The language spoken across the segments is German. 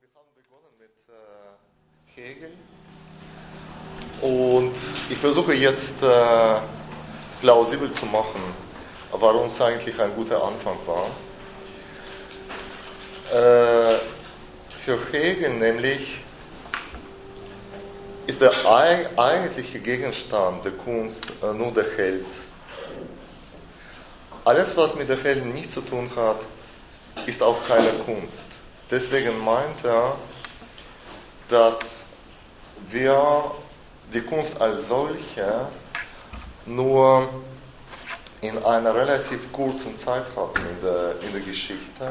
wir haben begonnen mit Hegel und ich versuche jetzt plausibel zu machen, warum es eigentlich ein guter Anfang war. Für Hegel nämlich ist der eigentliche Gegenstand der Kunst nur der Held. Alles, was mit der Held nichts zu tun hat, ist auch keine Kunst. Deswegen meint er, dass wir die Kunst als solche nur in einer relativ kurzen Zeit hatten in der Geschichte.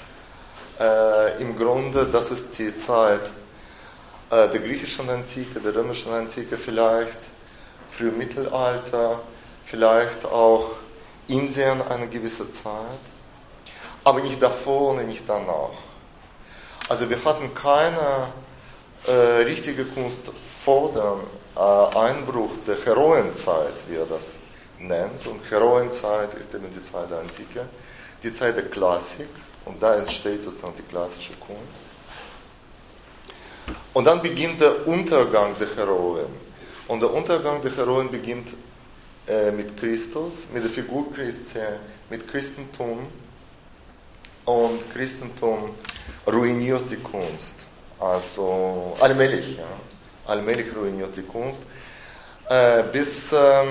Im Grunde, das ist die Zeit der griechischen Antike, der römischen Antike vielleicht, Frühmittelalter, vielleicht auch Indien eine gewisse Zeit, aber nicht davor und nicht danach. Also wir hatten keine richtige Kunst vor dem Einbruch der Heroenzeit, wie er das nennt. Und Heroenzeit ist eben die Zeit der Antike, die Zeit der Klassik. Und da entsteht sozusagen die klassische Kunst. Und dann beginnt der Untergang der Heroen. Und der Untergang der Heroen beginnt mit Christus, mit der Figur Christi, mit Christentum. Und Christentum ruiniert die Kunst. Also allmählich, ja. Allmählich ruiniert die Kunst. Bis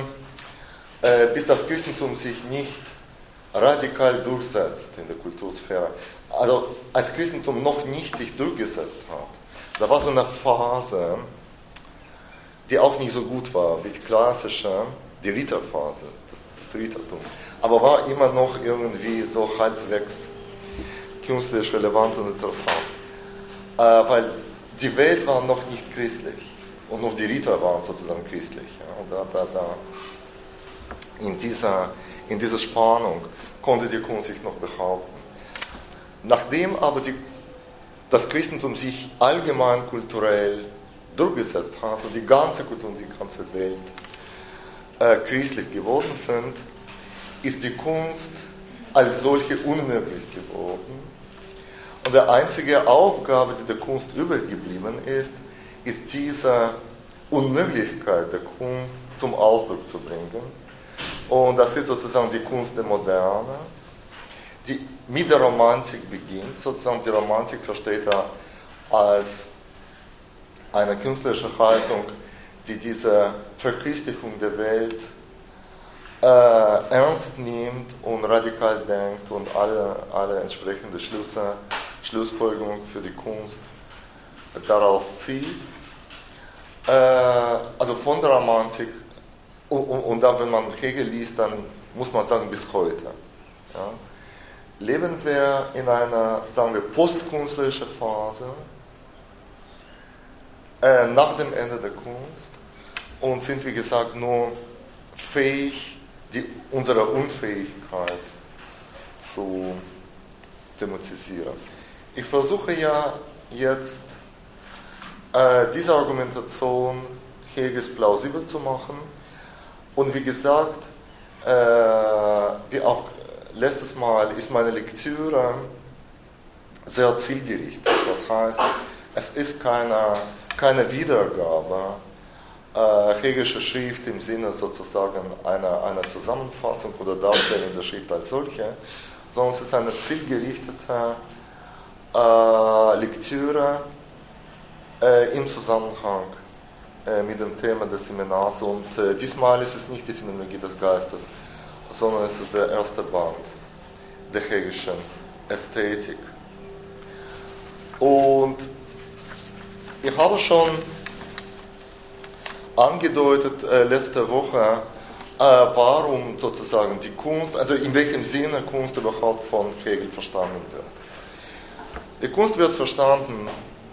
das Christentum sich nicht radikal durchsetzt in der Kultursphäre. Also als Christentum noch nicht sich durchgesetzt hat. Da war so eine Phase, die auch nicht so gut war wie die klassische, die Ritterphase, das Rittertum. Aber war immer noch irgendwie so halbwegs künstlerisch relevant und interessant. Weil die Welt war noch nicht christlich und nur die Ritter waren sozusagen christlich. Ja. Und in dieser Spannung konnte die Kunst sich noch behaupten. Nachdem aber das Christentum sich allgemein kulturell durchgesetzt hat und die ganze Kultur und die ganze Welt christlich geworden sind, ist die Kunst als solche unmöglich geworden. Und die einzige Aufgabe, die der Kunst übergeblieben ist, ist diese Unmöglichkeit der Kunst zum Ausdruck zu bringen. Und das ist sozusagen die Kunst der Moderne, die mit der Romantik beginnt. Sozusagen die Romantik versteht er als eine künstlerische Haltung, die diese Verchristlichung der Welt ernst nimmt und radikal denkt und alle entsprechende Schlussfolgerungen für die Kunst daraus zieht. Also von der Romantik und dann, wenn man Hegel liest, dann muss man sagen, bis heute. Ja, leben wir in einer, sagen wir, postkünstlerischen Phase nach dem Ende der Kunst und sind, wie gesagt, nur fähig, unsere Unfähigkeit zu thematisieren. Ich versuche ja jetzt diese Argumentation Hegels plausibel zu machen. Und wie gesagt, wie auch letztes Mal, ist meine Lektüre sehr zielgerichtet. Das heißt, es ist keine Wiedergabe Hegelischer Schrift im Sinne sozusagen einer Zusammenfassung oder Darstellung der Schrift als solche, sondern es ist eine zielgerichtete Lektüre im Zusammenhang mit dem Thema des Seminars. Und diesmal ist es nicht die Phänomenologie des Geistes, sondern es ist der erste Band der Hegelischen Ästhetik. Und ich habe schon angedeutet letzte Woche, warum sozusagen die Kunst, also in welchem Sinne Kunst überhaupt von Hegel verstanden wird. Die Kunst wird verstanden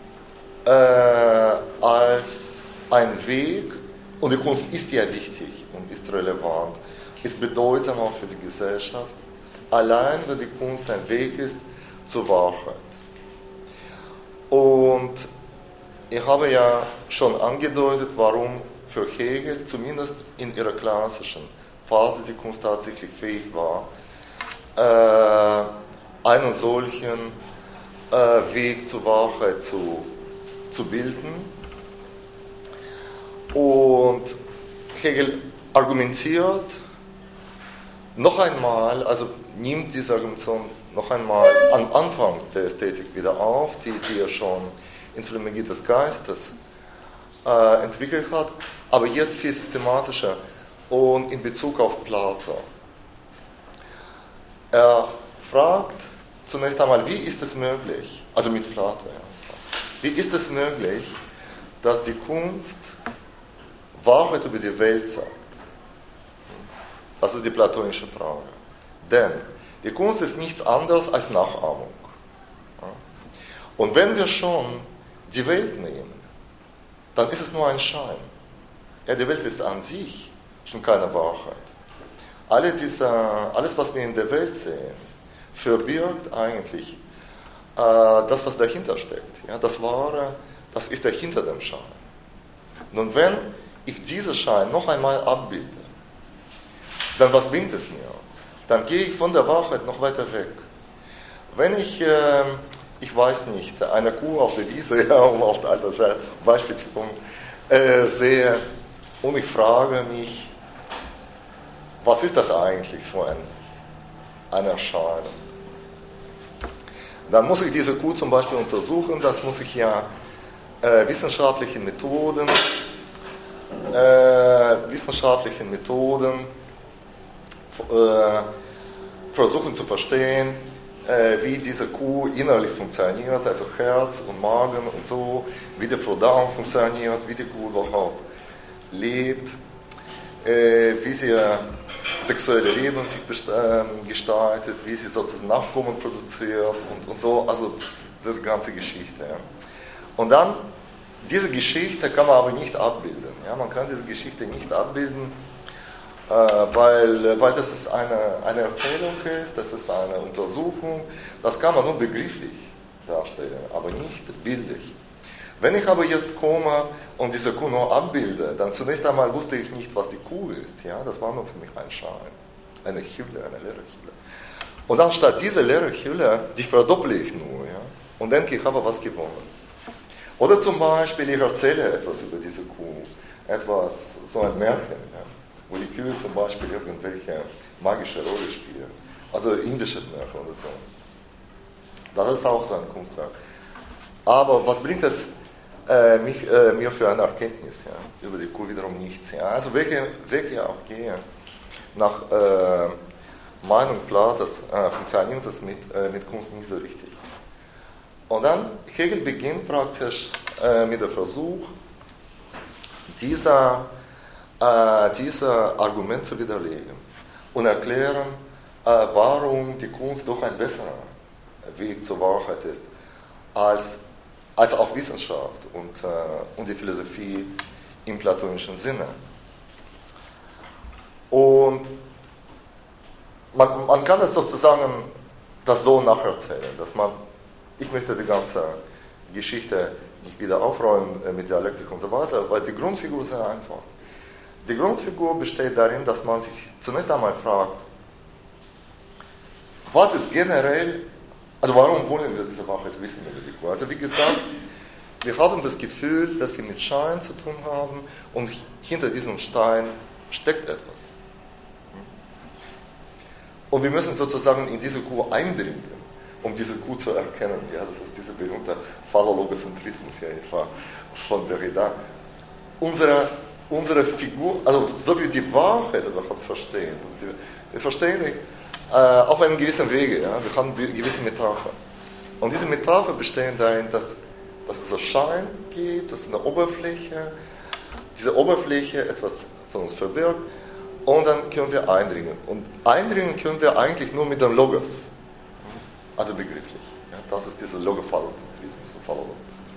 als ein Weg, und die Kunst ist ja wichtig und ist relevant, ist bedeutsam auch für die Gesellschaft, allein wenn die Kunst ein Weg ist zur Wahrheit. Und ich habe ja schon angedeutet, warum für Hegel, zumindest in ihrer klassischen Phase, die Kunst tatsächlich fähig war, einen solchen Weg zur Wahrheit zu bilden. Und Hegel argumentiert noch einmal, also nimmt diese Argumentation noch einmal am Anfang der Ästhetik wieder auf, die er schon in Phänomenologie des Geistes entwickelt hat, aber jetzt viel systematischer und in Bezug auf Plato. Er fragt zunächst einmal, wie ist es möglich, also mit Plato, wie ist es möglich, dass die Kunst Wahrheit über die Welt sagt? Das ist die platonische Frage. Denn die Kunst ist nichts anderes als Nachahmung. Und wenn wir schon die Welt nehmen, dann ist es nur ein Schein. Ja, die Welt ist an sich schon keine Wahrheit. Alles, was wir in der Welt sehen, verbirgt eigentlich das, was dahinter steckt. Ja, das Wahre, das ist dahinter dem Schein. Nun, wenn ich diesen Schein noch einmal abbilde, dann was bringt es mir? Dann gehe ich von der Wahrheit noch weiter weg. Wenn ich weiß nicht, eine Kuh auf der Wiese, ja, um auf das Beispiel zu kommen, sehe und ich frage mich, was ist das eigentlich für eine Erscheinung? Dann muss ich diese Kuh zum Beispiel untersuchen, das muss ich ja wissenschaftlichen Methoden versuchen zu verstehen, wie diese Kuh innerlich funktioniert, also Herz und Magen und so, wie der Verdauung funktioniert, wie die Kuh überhaupt lebt, wie sie sexuelle Leben sich gestaltet, wie sie sozusagen Nachkommen produziert und so, also das ganze Geschichte. Ja. Und dann, diese Geschichte kann man aber nicht abbilden. Ja. Man kann diese Geschichte nicht abbilden, weil das ist eine Erzählung ist, das ist eine Untersuchung, das kann man nur begrifflich darstellen, aber nicht bildlich. Wenn ich aber jetzt komme und diese Kuh nur abbilde, dann zunächst einmal wusste ich nicht, was die Kuh ist. Ja? Das war nur für mich ein Schein, eine Hülle, eine leere Hülle. Und dann statt dieser leeren Hülle, die verdopple ich nur. Ja? Und denke, ich habe was gewonnen. Oder zum Beispiel, ich erzähle etwas über diese Kuh, so ein Märchen, ja? Wo die Kühe zum Beispiel irgendwelche magische Rolle spielen. Also indisches Märchen oder so. Das ist auch so ein Kunstwerk. Aber was bringt es mir für eine Erkenntnis, ja? Über die Kuh wiederum nichts. Ja? Also welche Weg ich auch gehe, nach Meinung Platos funktioniert das mit Kunst nicht so richtig. Und dann Hegel beginnt praktisch mit dem Versuch, dieser Argument zu widerlegen und erklären, warum die Kunst doch ein besserer Weg zur Wahrheit ist, als auch Wissenschaft und die Philosophie im platonischen Sinne. Und man kann es sozusagen das so nacherzählen, dass ich möchte die ganze Geschichte nicht wieder aufräumen mit Dialektik und so weiter, weil die Grundfigur ist sehr einfach. Die Grundfigur besteht darin, dass man sich zunächst einmal fragt, was ist generell, also warum wollen wir diese Wahrheit wissen über die Kuh? Also wie gesagt, wir haben das Gefühl, dass wir mit Schein zu tun haben und hinter diesem Stein steckt etwas. Und wir müssen sozusagen in diese Kuh eindringen, um diese Kuh zu erkennen. Ja, das ist dieser berühmte Phallologozentrismus ja etwa von Derrida. Unsere Figur, also so wie die Wahrheit überhaupt verstehen, wir verstehen auf einem gewissen Wege, ja? Wir haben gewisse Metapher. Und diese Metapher bestehen darin, dass es einen Schein gibt, dass es eine Oberfläche, diese Oberfläche etwas von uns verbirgt und dann können wir eindringen. Und eindringen können wir eigentlich nur mit dem Logos, also begrifflich. Ja? Das ist dieser Logophallozentrismus und Phallologozentrismus.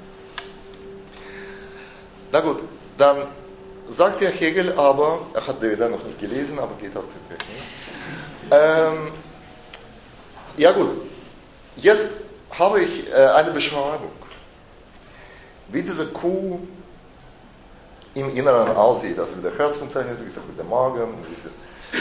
Na gut, dann sagt der Hegel aber, er hat Derrida noch nicht gelesen, aber geht auf den Weg. Ja gut, jetzt habe ich eine Beschreibung, wie diese Kuh im Inneren aussieht, also wie der Herz funktioniert, wie gesagt, mit dem Magen, und diese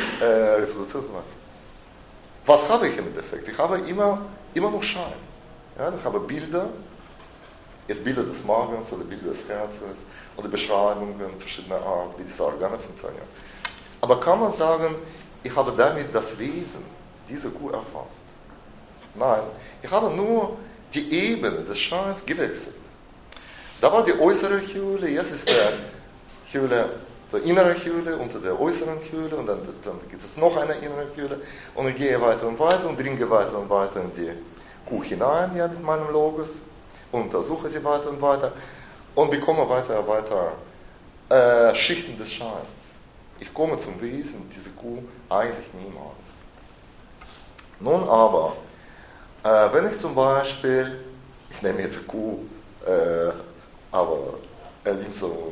Reproduktion. Was habe ich im Endeffekt? Ich habe immer noch Schein. Ja, ich habe Bilder, jetzt Bilder des Magens oder Bilder des Herzens oder Beschreibungen verschiedener Art, wie diese Organe funktionieren. Aber kann man sagen, ich habe damit das Wesen dieser Kuh erfasst? Nein, ich habe nur die Ebene des Scheins gewechselt. Da war die äußere Höhle, jetzt ist die innere Höhle unter der äußeren Höhle und dann gibt es noch eine innere Höhle und ich gehe weiter und weiter und dringe weiter und weiter in die Kuh hinein, ja, mit meinem Logos, und untersuche sie weiter und weiter und bekomme weiter und weiter Schichten des Scheins. Ich komme zum Wesen dieser Kuh eigentlich niemals. Nun aber, wenn ich zum Beispiel, ich nehme jetzt eine Kuh, aber liebt so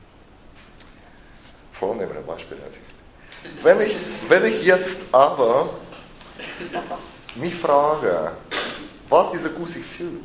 vornehmere Beispiele als ich. Wenn ich jetzt aber mich frage, was diese Kuh sich fühlt,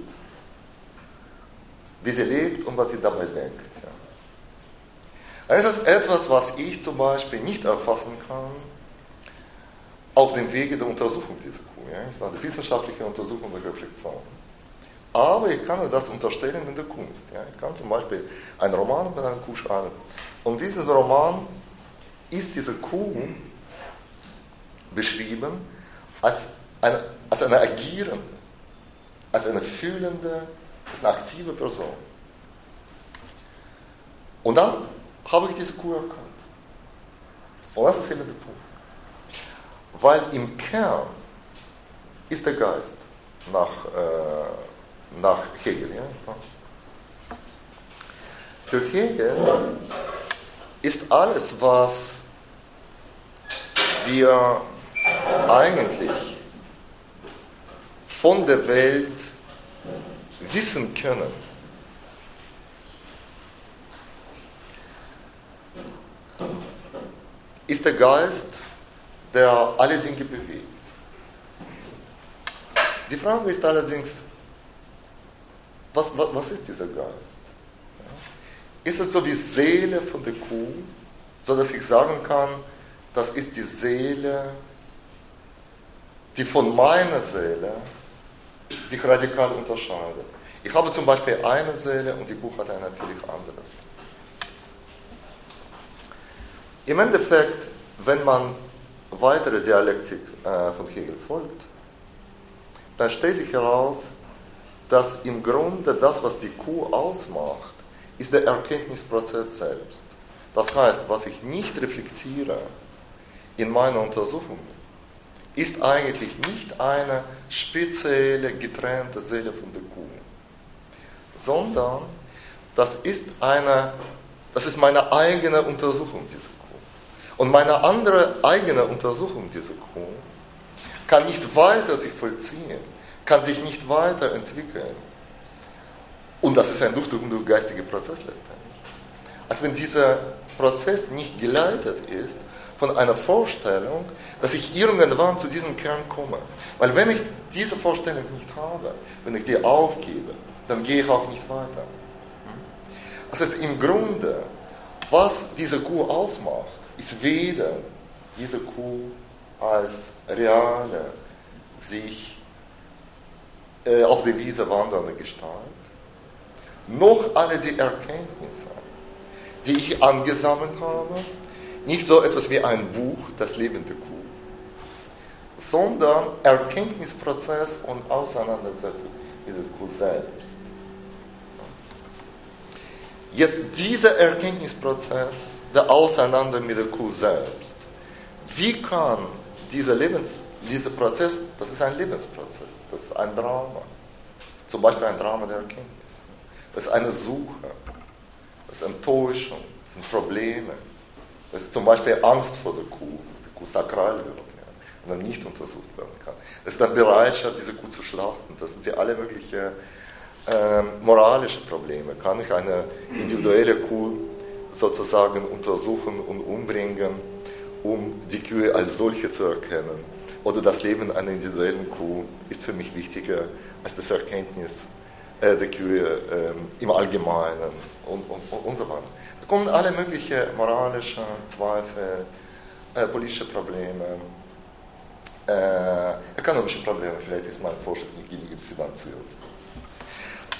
wie sie lebt und was sie dabei denkt. Ja. Dann ist es etwas, was ich zum Beispiel nicht erfassen kann auf dem Wege der Untersuchung dieser Kuh. Ja. Ich war die wissenschaftliche Untersuchung der Reflexion. Aber ich kann das unterstellen in der Kunst. Ja. Ich kann zum Beispiel einen Roman mit einer Kuh schreiben. Und diesen Roman ist diese Kuh beschrieben als eine agierende, als eine fühlende, als eine aktive Person. Und dann habe ich diese Kuh erkannt. Und das ist eben der Punkt. Weil im Kern ist der Geist nach Hegel. Ja? Für Hegel ist alles, was wir eigentlich von der Welt wissen können, ist der Geist, der alle Dinge bewegt. Die Frage ist allerdings, was ist dieser Geist? Ist es so wie Seele von der Kuh, so dass ich sagen kann, das ist die Seele, die von meiner Seele sich radikal unterscheidet. Ich habe zum Beispiel eine Seele und die Kuh hat eine völlig andere Seele. Im Endeffekt, wenn man weitere Dialektik von Hegel folgt, dann stellt sich heraus, dass im Grunde das, was die Kuh ausmacht, ist der Erkenntnisprozess selbst. Das heißt, was ich nicht reflektiere in meiner Untersuchung, ist eigentlich nicht eine spezielle, getrennte Seele von der Kuh, sondern das ist meine eigene Untersuchung dieser Kuh. Und meine andere eigene Untersuchung dieser Kuh kann nicht weiter sich vollziehen, kann sich nicht weiterentwickeln. Und das ist ein durchdrückender geistiger Prozess letztendlich. Als wenn dieser Prozess nicht geleitet ist von einer Vorstellung, dass ich irgendwann zu diesem Kern komme. Weil wenn ich diese Vorstellung nicht habe, wenn ich die aufgebe, dann gehe ich auch nicht weiter. Das heißt, im Grunde, was diese Kuh ausmacht, ist weder diese Kuh als reale, sich auf der Wiese wandernde Gestalt, noch alle die Erkenntnisse, die ich angesammelt habe, nicht so etwas wie ein Buch, das Leben der Kuh, sondern Erkenntnisprozess und Auseinandersetzung mit der Kuh selbst. Jetzt dieser Erkenntnisprozess, der Auseinander mit der Kuh selbst, wie kann dieser Prozess, das ist ein Lebensprozess, das ist ein Drama, zum Beispiel ein Drama der Erkenntnis, das ist eine Suche, das ist Enttäuschung, das sind Probleme, das ist zum Beispiel Angst vor der Kuh, dass die Kuh sakral wird, ja, und dann nicht untersucht werden kann. Das ist eine Bereitschaft, diese Kuh zu schlachten, das sind ja alle möglichen moralische Probleme. Kann ich eine individuelle Kuh sozusagen untersuchen und umbringen, um die Kühe als solche zu erkennen? Oder das Leben einer individuellen Kuh ist für mich wichtiger als das Erkenntnis der Kühe im Allgemeinen und so weiter. Da kommen alle möglichen moralische Zweifel, politische Probleme, ökonomische Probleme. Vielleicht ist mein Forschung nicht genügend finanziert.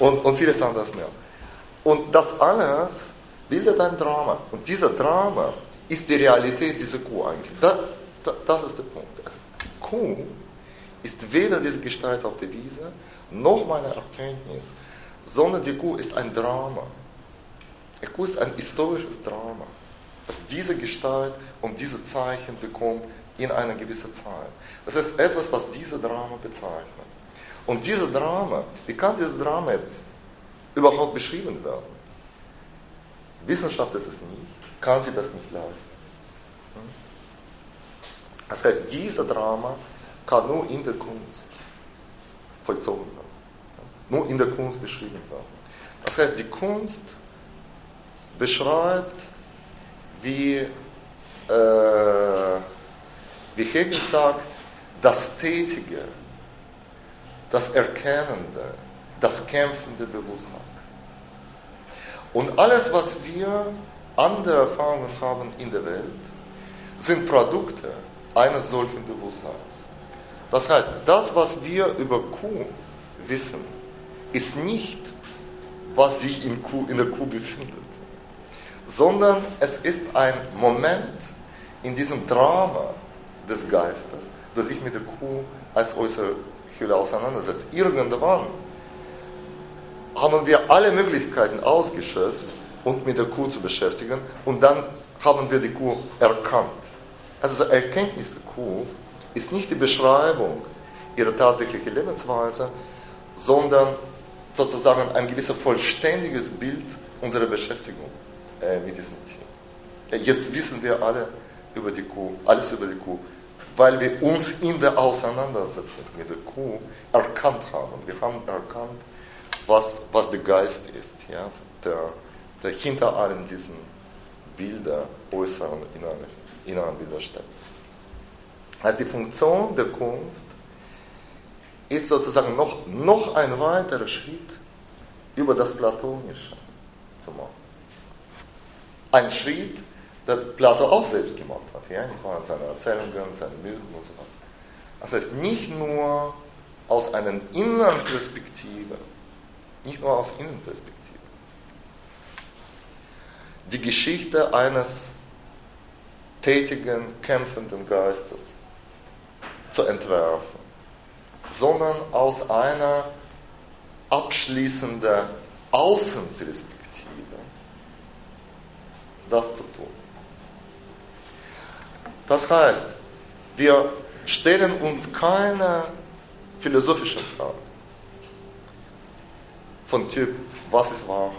und vieles anderes mehr. Und das alles bildet ein Drama. Und dieser Drama ist die Realität dieser Kuh eigentlich. Das ist der Punkt. Also die Kuh ist weder diese Gestalt auf der Wiese, noch meine Erkenntnis, sondern die Kuh ist ein Drama. Die Kuh ist ein historisches Drama, das diese Gestalt und diese Zeichen bekommt in einer gewissen Zeit. Das ist etwas, was diese Drama bezeichnet. Und diese Drama, wie kann dieses Drama jetzt überhaupt beschrieben werden? Wissenschaft ist es nicht, kann sie das nicht leisten. Das heißt, dieser Drama kann nur in der Kunst vollzogen werden, nur in der Kunst beschrieben werden. Das heißt, die Kunst beschreibt, wie Hegel sagt, das Tätige, das Erkennende, das kämpfende Bewusstsein. Und alles, was wir an der Erfahrungen haben in der Welt, sind Produkte eines solchen Bewusstseins. Das heißt, das, was wir über Kuh wissen, ist nicht, was sich in der Kuh befindet, sondern es ist ein Moment in diesem Drama des Geistes, das sich mit der Kuh als äußere Hülle auseinandersetzt. Irgendwann haben wir alle Möglichkeiten ausgeschöpft, uns mit der Kuh zu beschäftigen, und dann haben wir die Kuh erkannt. Also die Erkenntnis der Kuh ist nicht die Beschreibung ihrer tatsächlichen Lebensweise, sondern sozusagen ein gewisses vollständiges Bild unserer Beschäftigung mit diesem Tier. Jetzt wissen wir alle über die Kuh, alles über die Kuh, weil wir uns in der Auseinandersetzung mit der Kuh erkannt haben. Wir haben erkannt, was der Geist ist, ja, der hinter allen diesen Bildern, äußeren, inneren Bilder steckt. Also die Funktion der Kunst ist sozusagen noch ein weiterer Schritt über das Platonische zu machen. Ein Schritt, der Plato auch selbst gemacht hat, ja, nicht wahr, in seinen Erzählungen, seinen Mythen und so weiter. Das heißt, nicht nur aus einer inneren Perspektive, die Geschichte eines tätigen, kämpfenden Geistes zu entwerfen, sondern aus einer abschließenden Außenperspektive das zu tun. Das heißt, wir stellen uns keine philosophischen Fragen von Typ, was ist Wahrheit?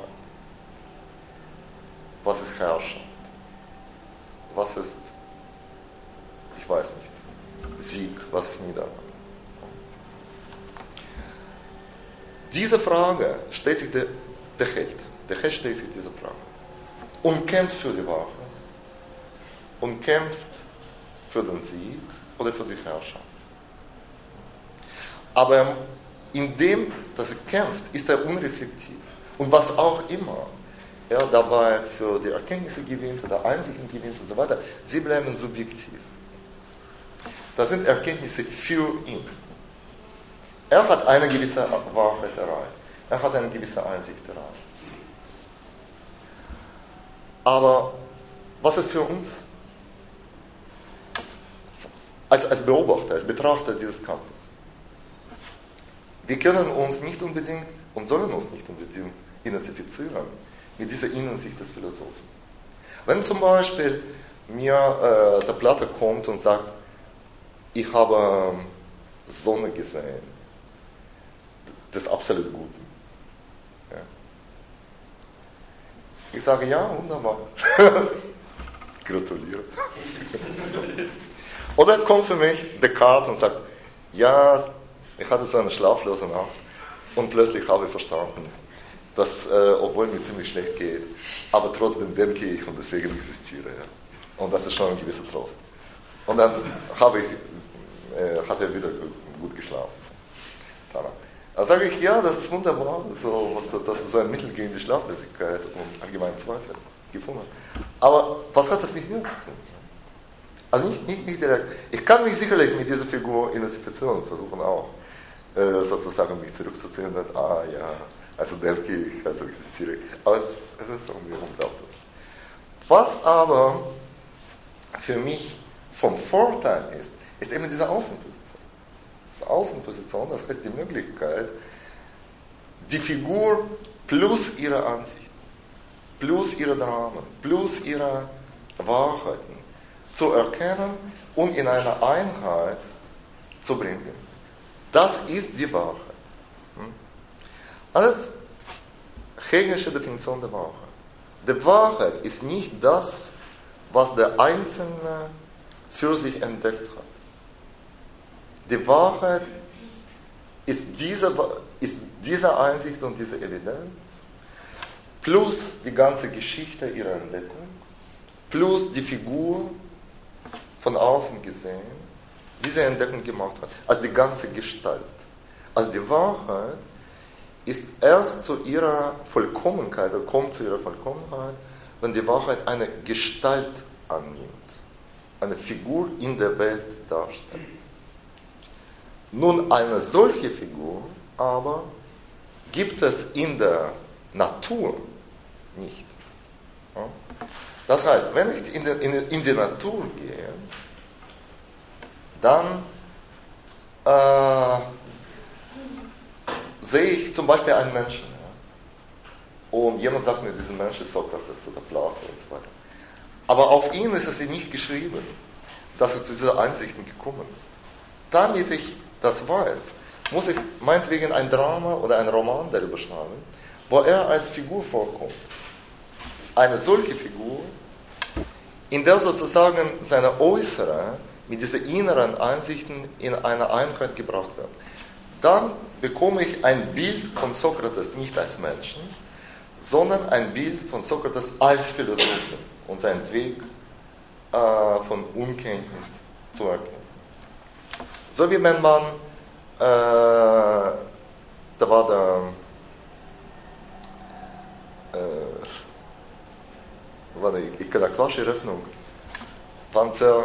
Was ist Herrschaft? Was ist, ich weiß nicht, Sieg? Was ist Niederlage? Diese Frage stellt sich der Held. Der Held stellt sich diese Frage und kämpft für die Wahrheit und kämpft für den Sieg oder für die Herrschaft. Aber in dem, dass er kämpft, ist er unreflektiv. Und was auch immer er dabei für die Erkenntnisse gewinnt oder Einsichten gewinnt und so weiter, sie bleiben subjektiv. Das sind Erkenntnisse für ihn. Er hat eine gewisse Wahrheit erreicht. Er hat eine gewisse Einsicht erreicht. Aber was ist für uns als Beobachter, als Betrachter dieses Kampfes? Wir können uns nicht unbedingt und sollen uns nicht unbedingt identifizieren mit dieser Innensicht des Philosophen. Wenn zum Beispiel mir der Plato kommt und sagt, ich habe Sonne gesehen, das absolut Gute. Ja. Ich sage, ja, wunderbar. Gratuliere. Oder kommt für mich Descartes und sagt, ja, ich hatte so eine schlaflose Nacht und plötzlich habe ich verstanden, dass, obwohl mir ziemlich schlecht geht, aber trotzdem denke ich und deswegen existiere. Ja. Und das ist schon ein gewisser Trost. Und dann hat er wieder gut geschlafen. Da sage ich, ja, das ist wunderbar, das ist ein Mittel gegen die Schlaflosigkeit und allgemeinen Zweifel gefunden. Aber was hat das mit mir zu tun? Also nicht direkt. Ich kann mich sicherlich mit dieser Figur identifizieren und versuchen auch, sozusagen mich zurückzuziehen und ja, also denke ich, also existiere ich. Aber es ist irgendwie unglaublich. Was aber für mich vom Vorteil ist eben diese Außenposition. Das Außenposition, das heißt die Möglichkeit, die Figur plus ihre Ansichten, plus ihre Dramen, plus ihre Wahrheiten zu erkennen und in eine Einheit zu bringen. Das ist die Wahrheit. Als hegelische Definition der Wahrheit. Die Wahrheit ist nicht das, was der Einzelne für sich entdeckt hat. Die Wahrheit ist diese Einsicht und diese Evidenz, plus die ganze Geschichte ihrer Entdeckung, plus die Figur von außen gesehen, die diese Entdeckung gemacht hat, also die ganze Gestalt. Also die Wahrheit ist erst zu ihrer Vollkommenheit, oder kommt zu ihrer Vollkommenheit, wenn die Wahrheit eine Gestalt annimmt, eine Figur in der Welt darstellt. Nun, eine solche Figur aber gibt es in der Natur nicht. Das heißt, wenn ich in die Natur gehe, dann sehe ich zum Beispiel einen Menschen. Ja? Und jemand sagt mir, dieser Mensch ist Sokrates oder Plato und so weiter. Aber auf ihn ist es nicht geschrieben, dass er zu diesen Einsichten gekommen ist. Damit ich das weiß, muss ich meinetwegen ein Drama oder einen Roman darüber schreiben, wo er als Figur vorkommt. Eine solche Figur, in der sozusagen seine äußere mit diesen inneren Einsichten in eine Einheit gebracht werden. Dann bekomme ich ein Bild von Sokrates nicht als Menschen, sondern ein Bild von Sokrates als Philosophen und sein Weg von Unkenntnis zur Erkenntnis. So wie wenn man, da war der, ich kann eine klassische Eröffnung, war ein sehr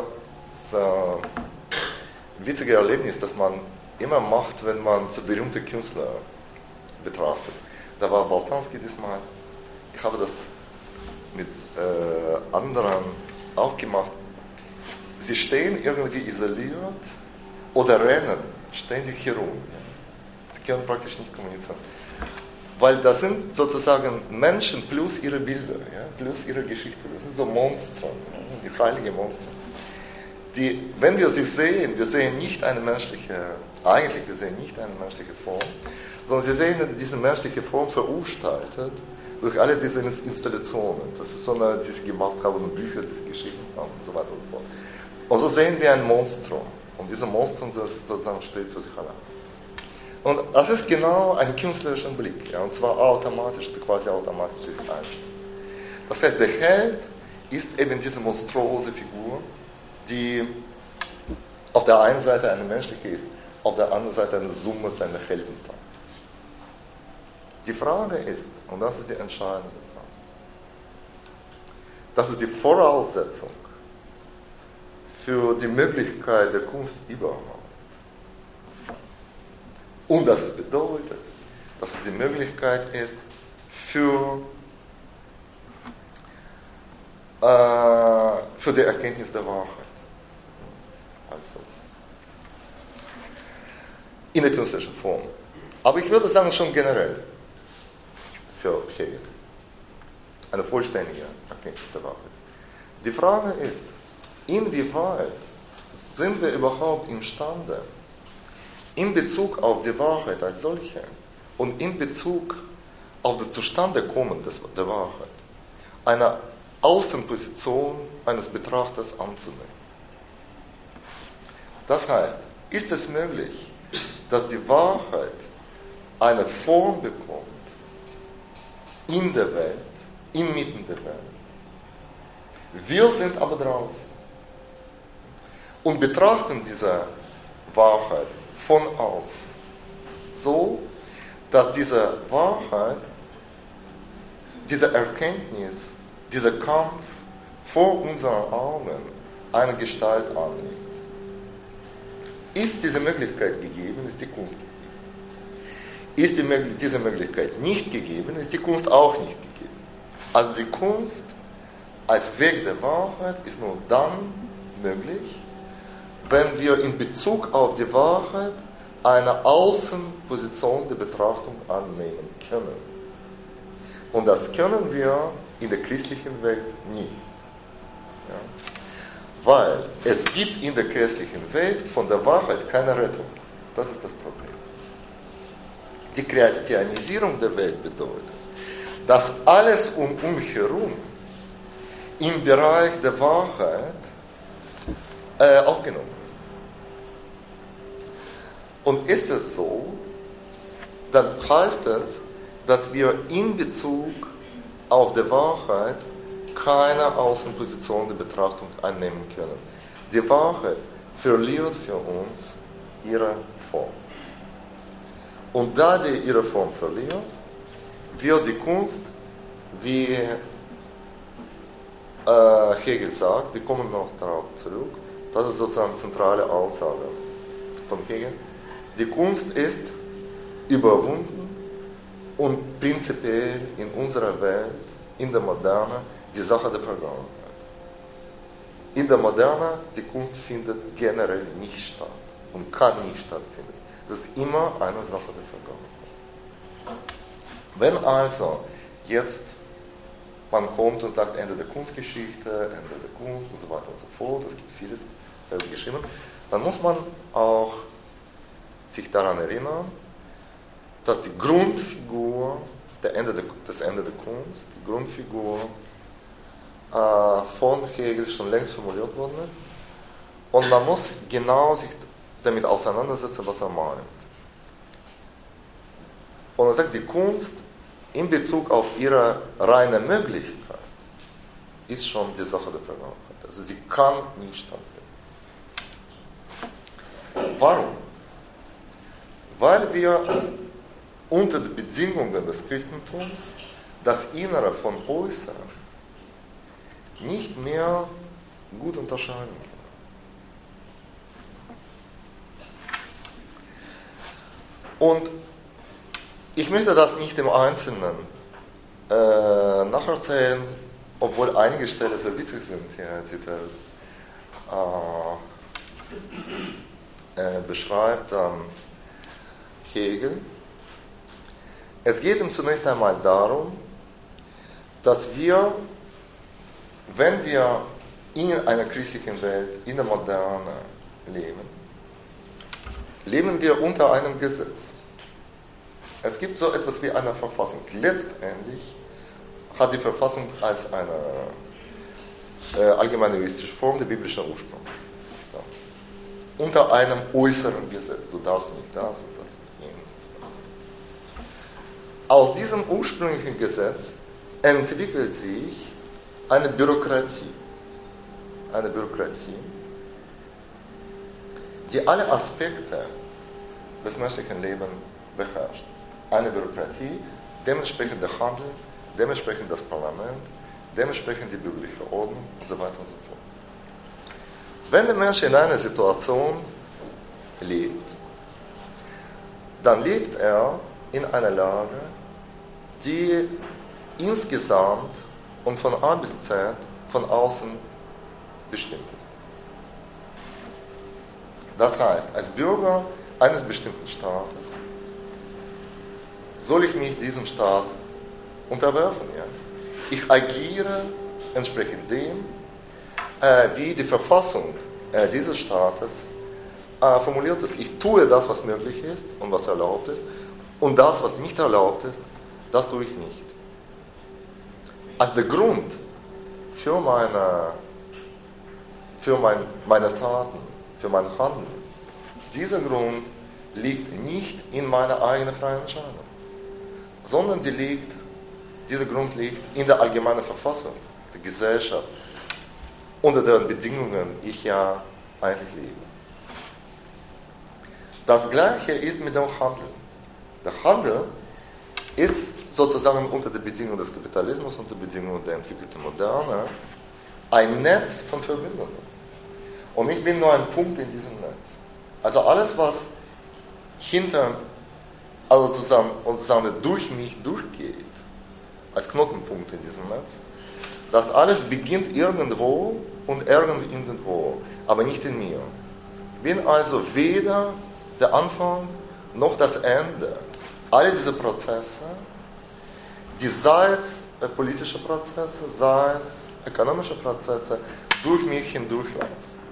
witziges Erlebnis, das man immer macht, wenn man so berühmte Künstler betrachtet. Da war Boltanski diesmal. Ich habe das mit anderen auch gemacht. Sie stehen irgendwie isoliert oder rennen ständig herum. Sie können praktisch nicht kommunizieren. Weil das sind sozusagen Menschen plus ihre Bilder, ja, plus ihre Geschichte. Das sind so Monster, die heilige Monster. Die, wenn wir sie sehen, wir sehen nicht eine menschliche, wir sehen nicht eine menschliche Form, sondern sie sehen diese menschliche Form verunstaltet durch alle diese Installationen. Das ist so eine, die sie gemacht haben und Bücher, die sie geschrieben haben und so weiter und so fort. Und so sehen wir ein Monstrum. Und dieser Monstrum sozusagen steht für sich allein. Und das ist genau ein künstlerischer Blick, ja, und zwar automatisch, quasi automatisch ist Einstein. Das heißt, der Held ist eben diese monstrose Figur, die auf der einen Seite eine menschliche ist, auf der anderen Seite eine Summe seiner Heldentaten. Die Frage ist, und das ist die entscheidende Frage, das ist die Voraussetzung für die Möglichkeit der Kunst überhaupt. Und das bedeutet, dass es die Möglichkeit ist für die Erkenntnis der Wahrheit. Also in der künstlerischen Form. Aber ich würde sagen, schon generell für Hegel eine vollständige Erkenntnis der Wahrheit. Die Frage ist, inwieweit sind wir überhaupt imstande, in Bezug auf die Wahrheit als solche und in Bezug auf das Zustandekommen der Wahrheit eine Außenposition eines Betrachters anzunehmen. Das heißt, ist es möglich, dass die Wahrheit eine Form bekommt in der Welt, inmitten der Welt. Wir sind aber draußen und betrachten diese Wahrheit von außen, so dass diese Wahrheit, diese Erkenntnis, dieser Kampf vor unseren Augen eine Gestalt annimmt. Ist diese Möglichkeit gegeben, ist die Kunst gegeben. ist diese Möglichkeit nicht gegeben, ist die Kunst auch nicht gegeben. Also die Kunst als Weg der Wahrheit ist nur dann möglich, wenn wir in Bezug auf die Wahrheit eine Außenposition der Betrachtung annehmen können. Und das können wir in der christlichen Welt nicht. Ja? Weil es gibt in der christlichen Welt von der Wahrheit keine Rettung. Das ist das Problem. Die Christianisierung der Welt bedeutet, dass alles um uns herum im Bereich der Wahrheit aufgenommen ist. Und ist es so, dann heißt es, dass wir in Bezug auf die Wahrheit keine Außenposition der Betrachtung annehmen können. Die Wahrheit verliert für uns ihre Form. Und da die ihre Form verliert, wird die Kunst, wie Hegel sagt, wir kommen noch darauf zurück, das ist sozusagen eine zentrale Aussage von Hegel, die Kunst ist überwunden und prinzipiell in unserer Welt, in der Moderne, die Sache der Vergangenheit. In der Moderne, die Kunst findet generell nicht statt und kann nicht stattfinden. Das ist immer eine Sache der Vergangenheit. Wenn also jetzt man kommt und sagt, Ende der Kunstgeschichte, Ende der Kunst und so weiter und so fort, es gibt vieles geschrieben, dann muss man auch sich daran erinnern, dass die Grundfigur das Ende der Kunst, die Grundfigur von Hegel schon längst formuliert worden ist. Und man muss genau sich damit auseinandersetzen, was er meint. Und er sagt, die Kunst in Bezug auf ihre reine Möglichkeit ist schon die Sache der Vergangenheit. Also sie kann nicht stattfinden. Warum? Weil wir unter den Bedingungen des Christentums das Innere von Äußeren nicht mehr gut unterscheiden können. Und ich möchte das nicht im Einzelnen nacherzählen, obwohl einige Stellen sehr witzig sind. Hier Titel beschreibt Hegel. Es geht ihm zunächst einmal darum, dass wir, wenn wir in einer christlichen Welt, in der Moderne leben wir unter einem Gesetz. Es gibt so etwas wie eine Verfassung. Letztendlich hat die Verfassung als eine allgemeine juristische Form der biblischen Ursprung. Unter einem äußeren Gesetz. Du darfst nicht das und das nicht jenes. Aus diesem ursprünglichen Gesetz entwickelt sich eine Bürokratie. Eine Bürokratie, die alle Aspekte des menschlichen Lebens beherrscht. Eine Bürokratie, dementsprechend der Handel, dementsprechend das Parlament, dementsprechend die bürgerliche Ordnung und so weiter und so fort. Wenn der Mensch in einer Situation lebt, dann lebt er in einer Lage, die insgesamt und von A bis Z von außen bestimmt ist. Das heißt, als Bürger eines bestimmten Staates soll ich mich diesem Staat unterwerfen. Ja? Ich agiere entsprechend dem, wie die Verfassung dieses Staates formuliert ist. Ich tue das, was möglich ist und was erlaubt ist, und das, was nicht erlaubt ist, das tue ich nicht. Also der Grund für meine Taten, für mein Handeln, dieser Grund liegt nicht in meiner eigenen freien Entscheidung, sondern dieser Grund liegt in der allgemeinen Verfassung der Gesellschaft, unter deren Bedingungen ich ja eigentlich lebe. Das Gleiche ist mit dem Handel. Der Handel ist sozusagen unter den Bedingungen des Kapitalismus, unter den Bedingungen der entwickelten Moderne, ein Netz von Verbindungen. Und ich bin nur ein Punkt in diesem Netz. Also alles, was hinter also sozusagen der durch mich durchgeht, als Knotenpunkt in diesem Netz, das alles beginnt irgendwo und irgendwo, aber nicht in mir. Ich bin also weder der Anfang noch das Ende. Alle diese Prozesse, die sei es politische Prozesse, sei es ökonomische Prozesse, durch mich hindurchlaufen.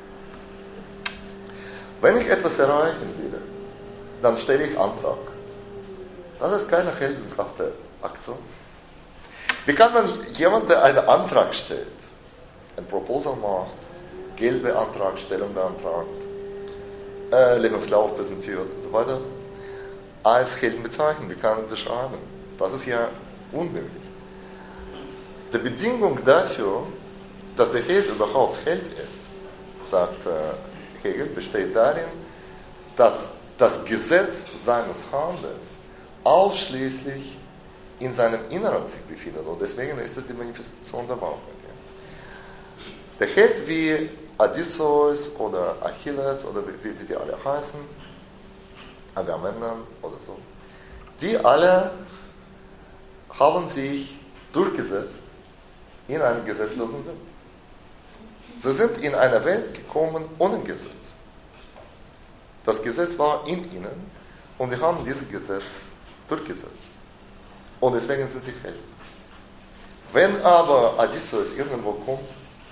Wenn ich etwas erreichen will, dann stelle ich Antrag. Das ist keine heldenhafte Aktion. Wie kann man jemand, der einen Antrag stellt, ein Proposal macht, Geld beantragt, Stellung beantragt, Lebenslauf präsentiert und so weiter, als Helden bezeichnen? Wie kann man beschreiben? Das ist ja unmöglich. Die Bedingung dafür, dass der Held überhaupt Held ist, sagt Hegel, besteht darin, dass das Gesetz seines Handelns ausschließlich in seinem Inneren sich befindet. Und deswegen ist es die Manifestation der Wahrheit. Ja. Der Held wie Odysseus oder Achilles oder wie die alle heißen, Agamemnon oder so, die alle haben sich durchgesetzt in einer gesetzlosen Welt. Sie sind in eine Welt gekommen ohne Gesetz. Das Gesetz war in ihnen und sie haben dieses Gesetz durchgesetzt. Und deswegen sind sie Helden. Wenn aber Odysseus irgendwo kommt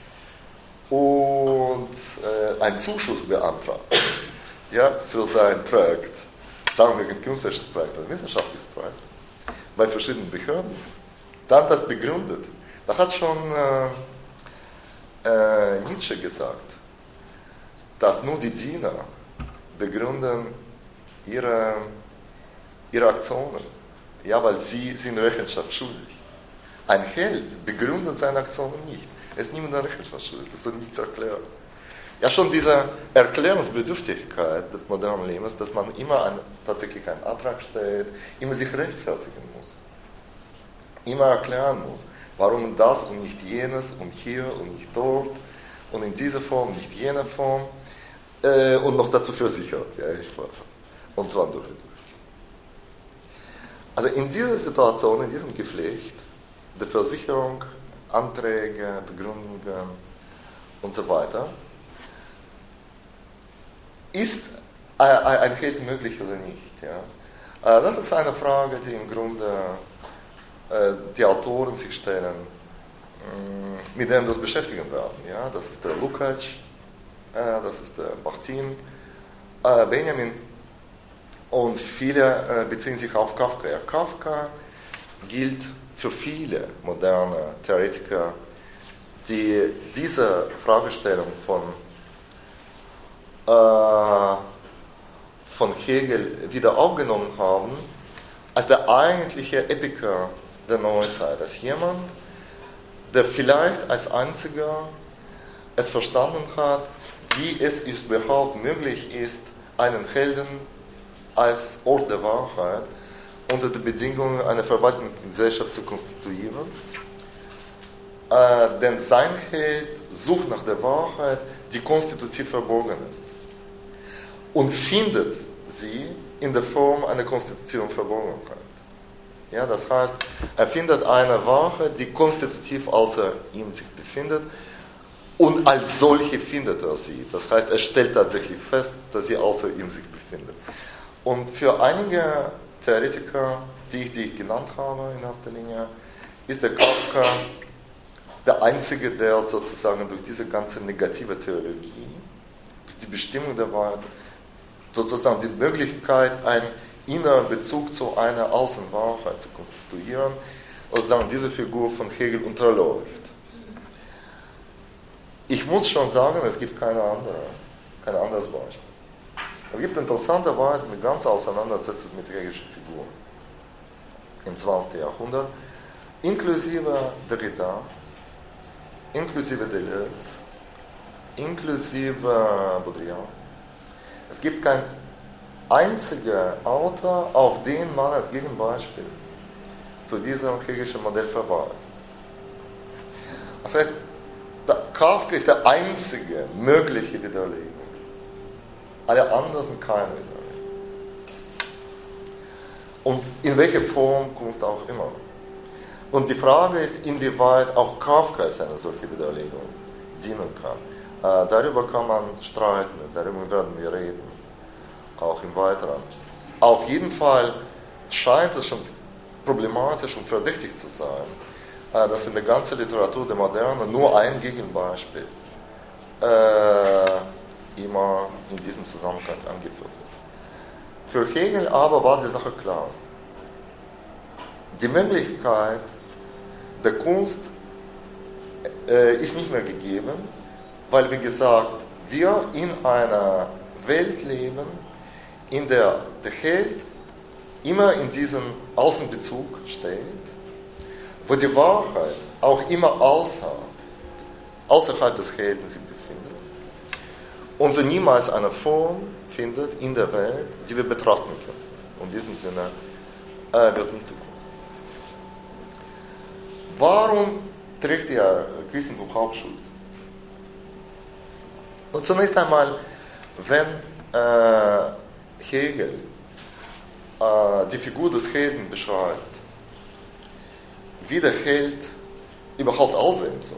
und einen Zuschuss beantragt, ja, für sein Projekt, sagen wir ein künstlerisches Projekt, ein wissenschaftliches Projekt, bei verschiedenen Behörden, dann das begründet. Da hat schon Nietzsche gesagt, dass nur die Diener begründen ihre Aktionen, ja, weil sie sind Rechenschaft schuldig. Ein Held begründet seine Aktionen nicht. Er ist niemandem Rechenschaft schuldig, das ist nichts erklären. Ja, schon diese Erklärungsbedürftigkeit des modernen Lebens, dass man immer tatsächlich einen Antrag stellt, immer sich rechtfertigen muss, immer erklären muss, warum das und nicht jenes und hier und nicht dort und in dieser Form, nicht jener Form und noch dazu versichert. Ja, und zwar durch. Also in dieser Situation, in diesem Geflecht der Versicherung, Anträge, Begründungen und so weiter, ist ein Held möglich oder nicht? Ja? Das ist eine Frage, die im Grunde die Autoren sich stellen, mit denen wir uns beschäftigen werden. Ja? Das ist der Lukács, das ist der Bakhtin, Benjamin und viele beziehen sich auf Kafka. Ja, Kafka gilt für viele moderne Theoretiker, die diese Fragestellung von Hegel wieder aufgenommen haben, als der eigentliche Epiker der Neuzeit, als jemand, der vielleicht als einziger es verstanden hat, wie es überhaupt möglich ist, einen Helden als Ort der Wahrheit unter den Bedingungen einer verwaltenden Gesellschaft zu konstituieren. Denn sein Held sucht nach der Wahrheit, die konstitutiv verborgen ist. Und findet sie in der Form einer konstitutiven Verborgenheit. Ja, das heißt, er findet eine Wahrheit, die konstitutiv außer ihm sich befindet, und als solche findet er sie. Das heißt, er stellt tatsächlich fest, dass sie außer ihm sich befindet. Und für einige Theoretiker, die ich genannt habe in erster Linie, ist der Kafka der Einzige, der sozusagen durch diese ganze negative Theologie, das ist die Bestimmung der Wahrheit, sozusagen die Möglichkeit, einen inneren Bezug zu einer Außenwahrheit zu konstituieren, sozusagen diese Figur von Hegel unterläuft. Ich muss schon sagen, es gibt kein anderes Beispiel. Es gibt interessanterweise eine ganze Auseinandersetzung mit hegelischen Figuren im 20. Jahrhundert, inklusive Derrida, inklusive Deleuze, inklusive Baudrillard. Es gibt keinen einzigen Autor, auf den man als Gegenbeispiel zu diesem hegelischen Modell verweist. Das heißt, Kafka ist der einzige mögliche Widerlegung. Alle anderen sind keine Widerlegung. Und in welcher Form Kunst auch immer. Und die Frage ist, inwieweit auch Kafka eine solche Widerlegung dienen kann. Darüber kann man streiten, darüber werden wir reden, auch im Weiteren. Auf jeden Fall scheint es schon problematisch und verdächtig zu sein, dass in der ganzen Literatur der Moderne nur ein Gegenbeispiel immer in diesem Zusammenhang angeführt wird. Für Hegel aber war die Sache klar. Die Möglichkeit der Kunst ist nicht mehr gegeben, weil, wie gesagt, wir in einer Welt leben, in der der Held immer in diesem Außenbezug steht, wo die Wahrheit auch immer außerhalb des Helden sich befindet und so niemals eine Form findet in der Welt, die wir betrachten können. Und in diesem Sinne wird nicht zu Kunst. Warum trägt der Christentum Hauptschuld? Und zunächst einmal, wenn Hegel die Figur des Helden beschreibt, wie der Held überhaupt aussehen soll,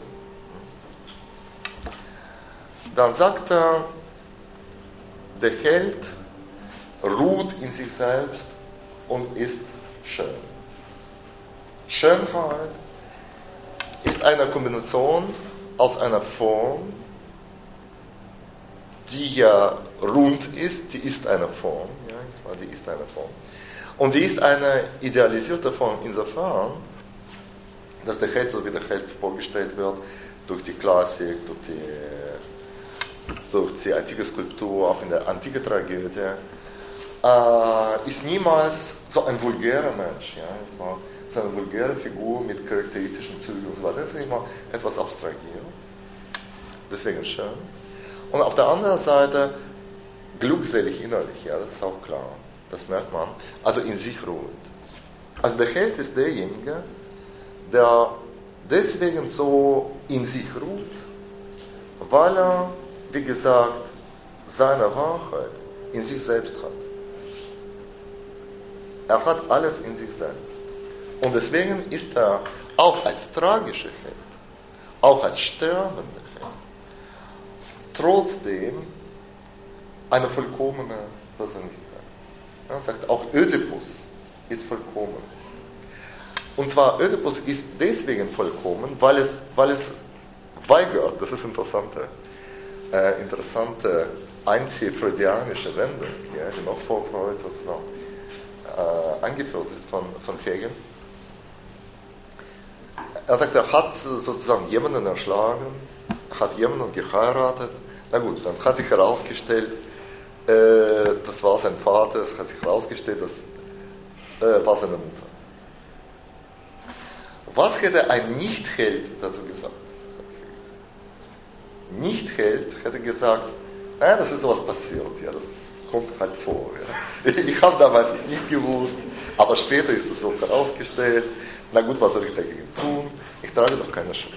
dann sagt er, der Held ruht in sich selbst und ist schön. Schönheit ist eine Kombination aus einer Form, die ja rund ist, die ist eine Form, ja, die ist eine Form. Und die ist eine idealisierte Form insofern, dass der Held, so wie der Held vorgestellt wird, durch die Klassik, durch die antike Skulptur, auch in der antiken Tragödie, ist niemals so ein vulgärer Mensch, ja, so eine vulgäre Figur mit charakteristischen Zügen und so weiter. Das ist immer etwas abstrahiert, deswegen schön. Und auf der anderen Seite glückselig innerlich, ja, das ist auch klar, das merkt man, also in sich ruht. Also der Held ist derjenige, der deswegen so in sich ruht, weil er, wie gesagt, seine Wahrheit in sich selbst hat. Er hat alles in sich selbst. Und deswegen ist er auch als tragischer Held, auch als sterbender Held, trotzdem eine vollkommene Persönlichkeit. Er sagt, auch Ödipus ist vollkommen. Und zwar Ödipus ist deswegen vollkommen, weil es weigert, das ist interessante einzig-freudianische Wendung, ja, die noch vor Freud sozusagen angeführt ist von Hegel. Er sagt, er hat sozusagen jemanden erschlagen, hat jemanden geheiratet. Na gut, dann hat sich herausgestellt, das war sein Vater, es hat sich herausgestellt, das war seine Mutter. Was hätte ein Nicht-Held dazu gesagt? Nicht-Held hätte gesagt, naja, das ist sowas passiert, ja, das kommt halt vor. Ja. Ich habe damals es nicht gewusst, aber später ist es so herausgestellt. Na gut, was soll ich dagegen tun? Ich trage doch keine Schuld.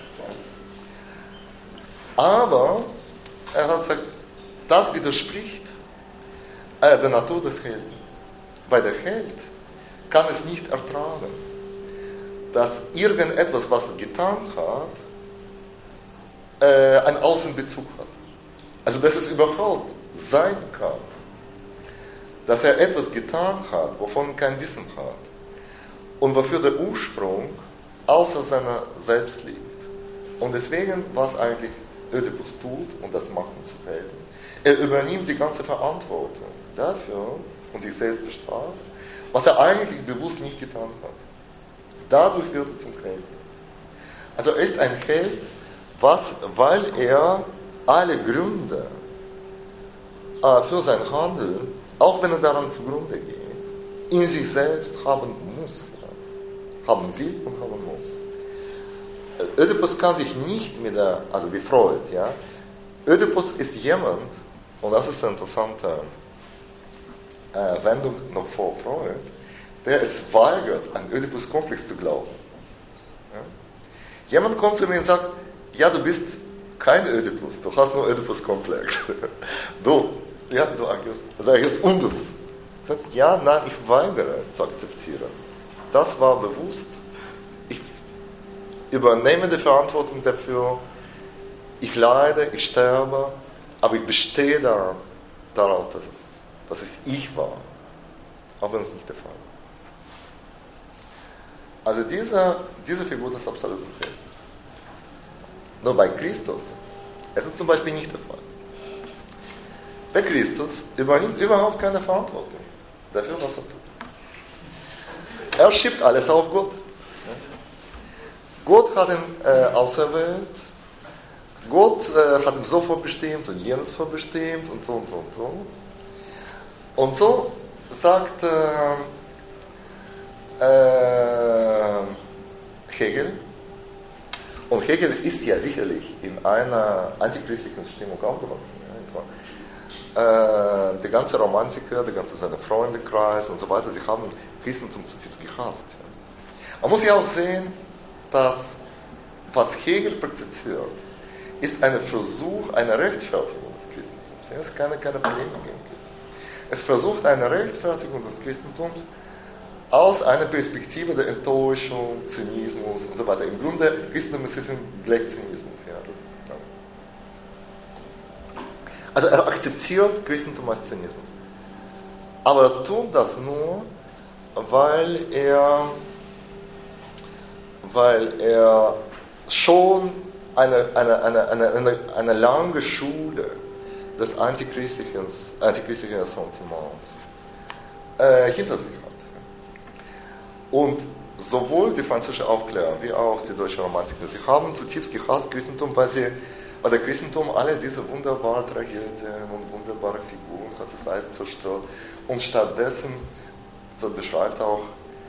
Aber er hat gesagt, das widerspricht der Natur des Helden. Weil der Held kann es nicht ertragen, dass irgendetwas, was er getan hat, einen Außenbezug hat. Also dass es überhaupt sein kann, dass er etwas getan hat, wovon er kein Wissen hat und wofür der Ursprung außer seiner selbst liegt. Und deswegen, was eigentlich Ödipus tut, und das macht ihn zu Helden, er übernimmt die ganze Verantwortung dafür und sich selbst bestraft, was er eigentlich bewusst nicht getan hat. Dadurch wird er zum Helden. Also er ist ein Held, weil er alle Gründe für sein Handeln, auch wenn er daran zugrunde geht, in sich selbst haben muss, ja. Haben will und haben muss. Ödipus kann sich nicht also wie Freud, ja. Ödipus ist jemand, und das ist eine interessante Wendung noch vor Freud, der es weigert, an Ödipus-Komplex zu glauben. Ja. Jemand kommt zu mir und sagt, ja, du bist kein Ödipus, du hast nur Ödipus-Komplex. Du agierst unbewusst. gesagt, ja, nein, ich weigere es zu akzeptieren. Das war bewusst. Ich übernehme die Verantwortung dafür. Ich leide, ich sterbe, aber ich bestehe darauf, dass es ich war. Auch wenn es nicht der Fall war. Also diese Figur des absoluten Friedens. Nur bei Christus ist es zum Beispiel nicht der Fall. Bei Christus übernimmt überhaupt keine Verantwortung dafür, was er tut. Er schiebt alles auf Gott. Gott hat ihn auserwählt. Gott hat ihn so vorbestimmt und jenes vorbestimmt und so und so und so. Und so sagt Hegel, und Hegel ist ja sicherlich in einer antichristlichen Stimmung aufgewachsen. Ja, die ganze Romantiker, der ganze seine Freundekreis und so weiter, sie haben Christentum zutiefst gehasst. Ja. Man muss ja auch sehen, dass was Hegel praktiziert, ist ein Versuch einer Rechtfertigung des Christentums. Ja, es ist keine Polemik gegen Christentum. Es versucht eine Rechtfertigung des Christentums aus einer Perspektive der Enttäuschung, Zynismus und so weiter. Im Grunde, Christentum ist gleich Zynismus. Ja, also er akzeptiert Christentum als Zynismus. Aber er tut das nur, weil er schon eine lange Schule des antichristlichen Ressentiments hinter sich hat. Und sowohl die französische Aufklärung wie auch die deutsche Romantiker, sie haben zutiefst gehasst Christentum, weil der Christentum alle diese wunderbaren Tragödien und wunderbare Figuren hat es alles zerstört. Und stattdessen, so beschreibt auch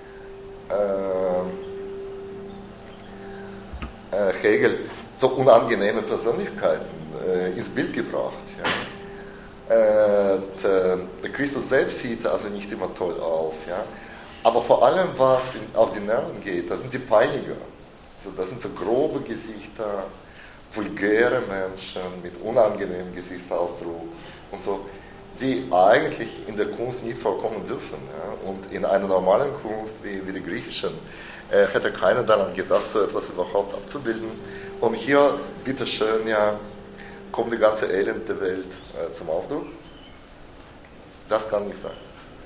Hegel, so unangenehme Persönlichkeiten ins Bild gebracht. Ja. Der Christus selbst sieht also nicht immer toll aus. Ja. Aber vor allem, was auf die Nerven geht, das sind die Peiniger. Also das sind so grobe Gesichter, vulgäre Menschen mit unangenehmem Gesichtsausdruck und so, die eigentlich in der Kunst nicht vorkommen dürfen. Ja. Und in einer normalen Kunst wie die griechischen hätte keiner daran gedacht, so etwas überhaupt abzubilden. Und hier, bitteschön, ja, kommt die ganze Elend der Welt zum Ausdruck. Das kann nicht sein.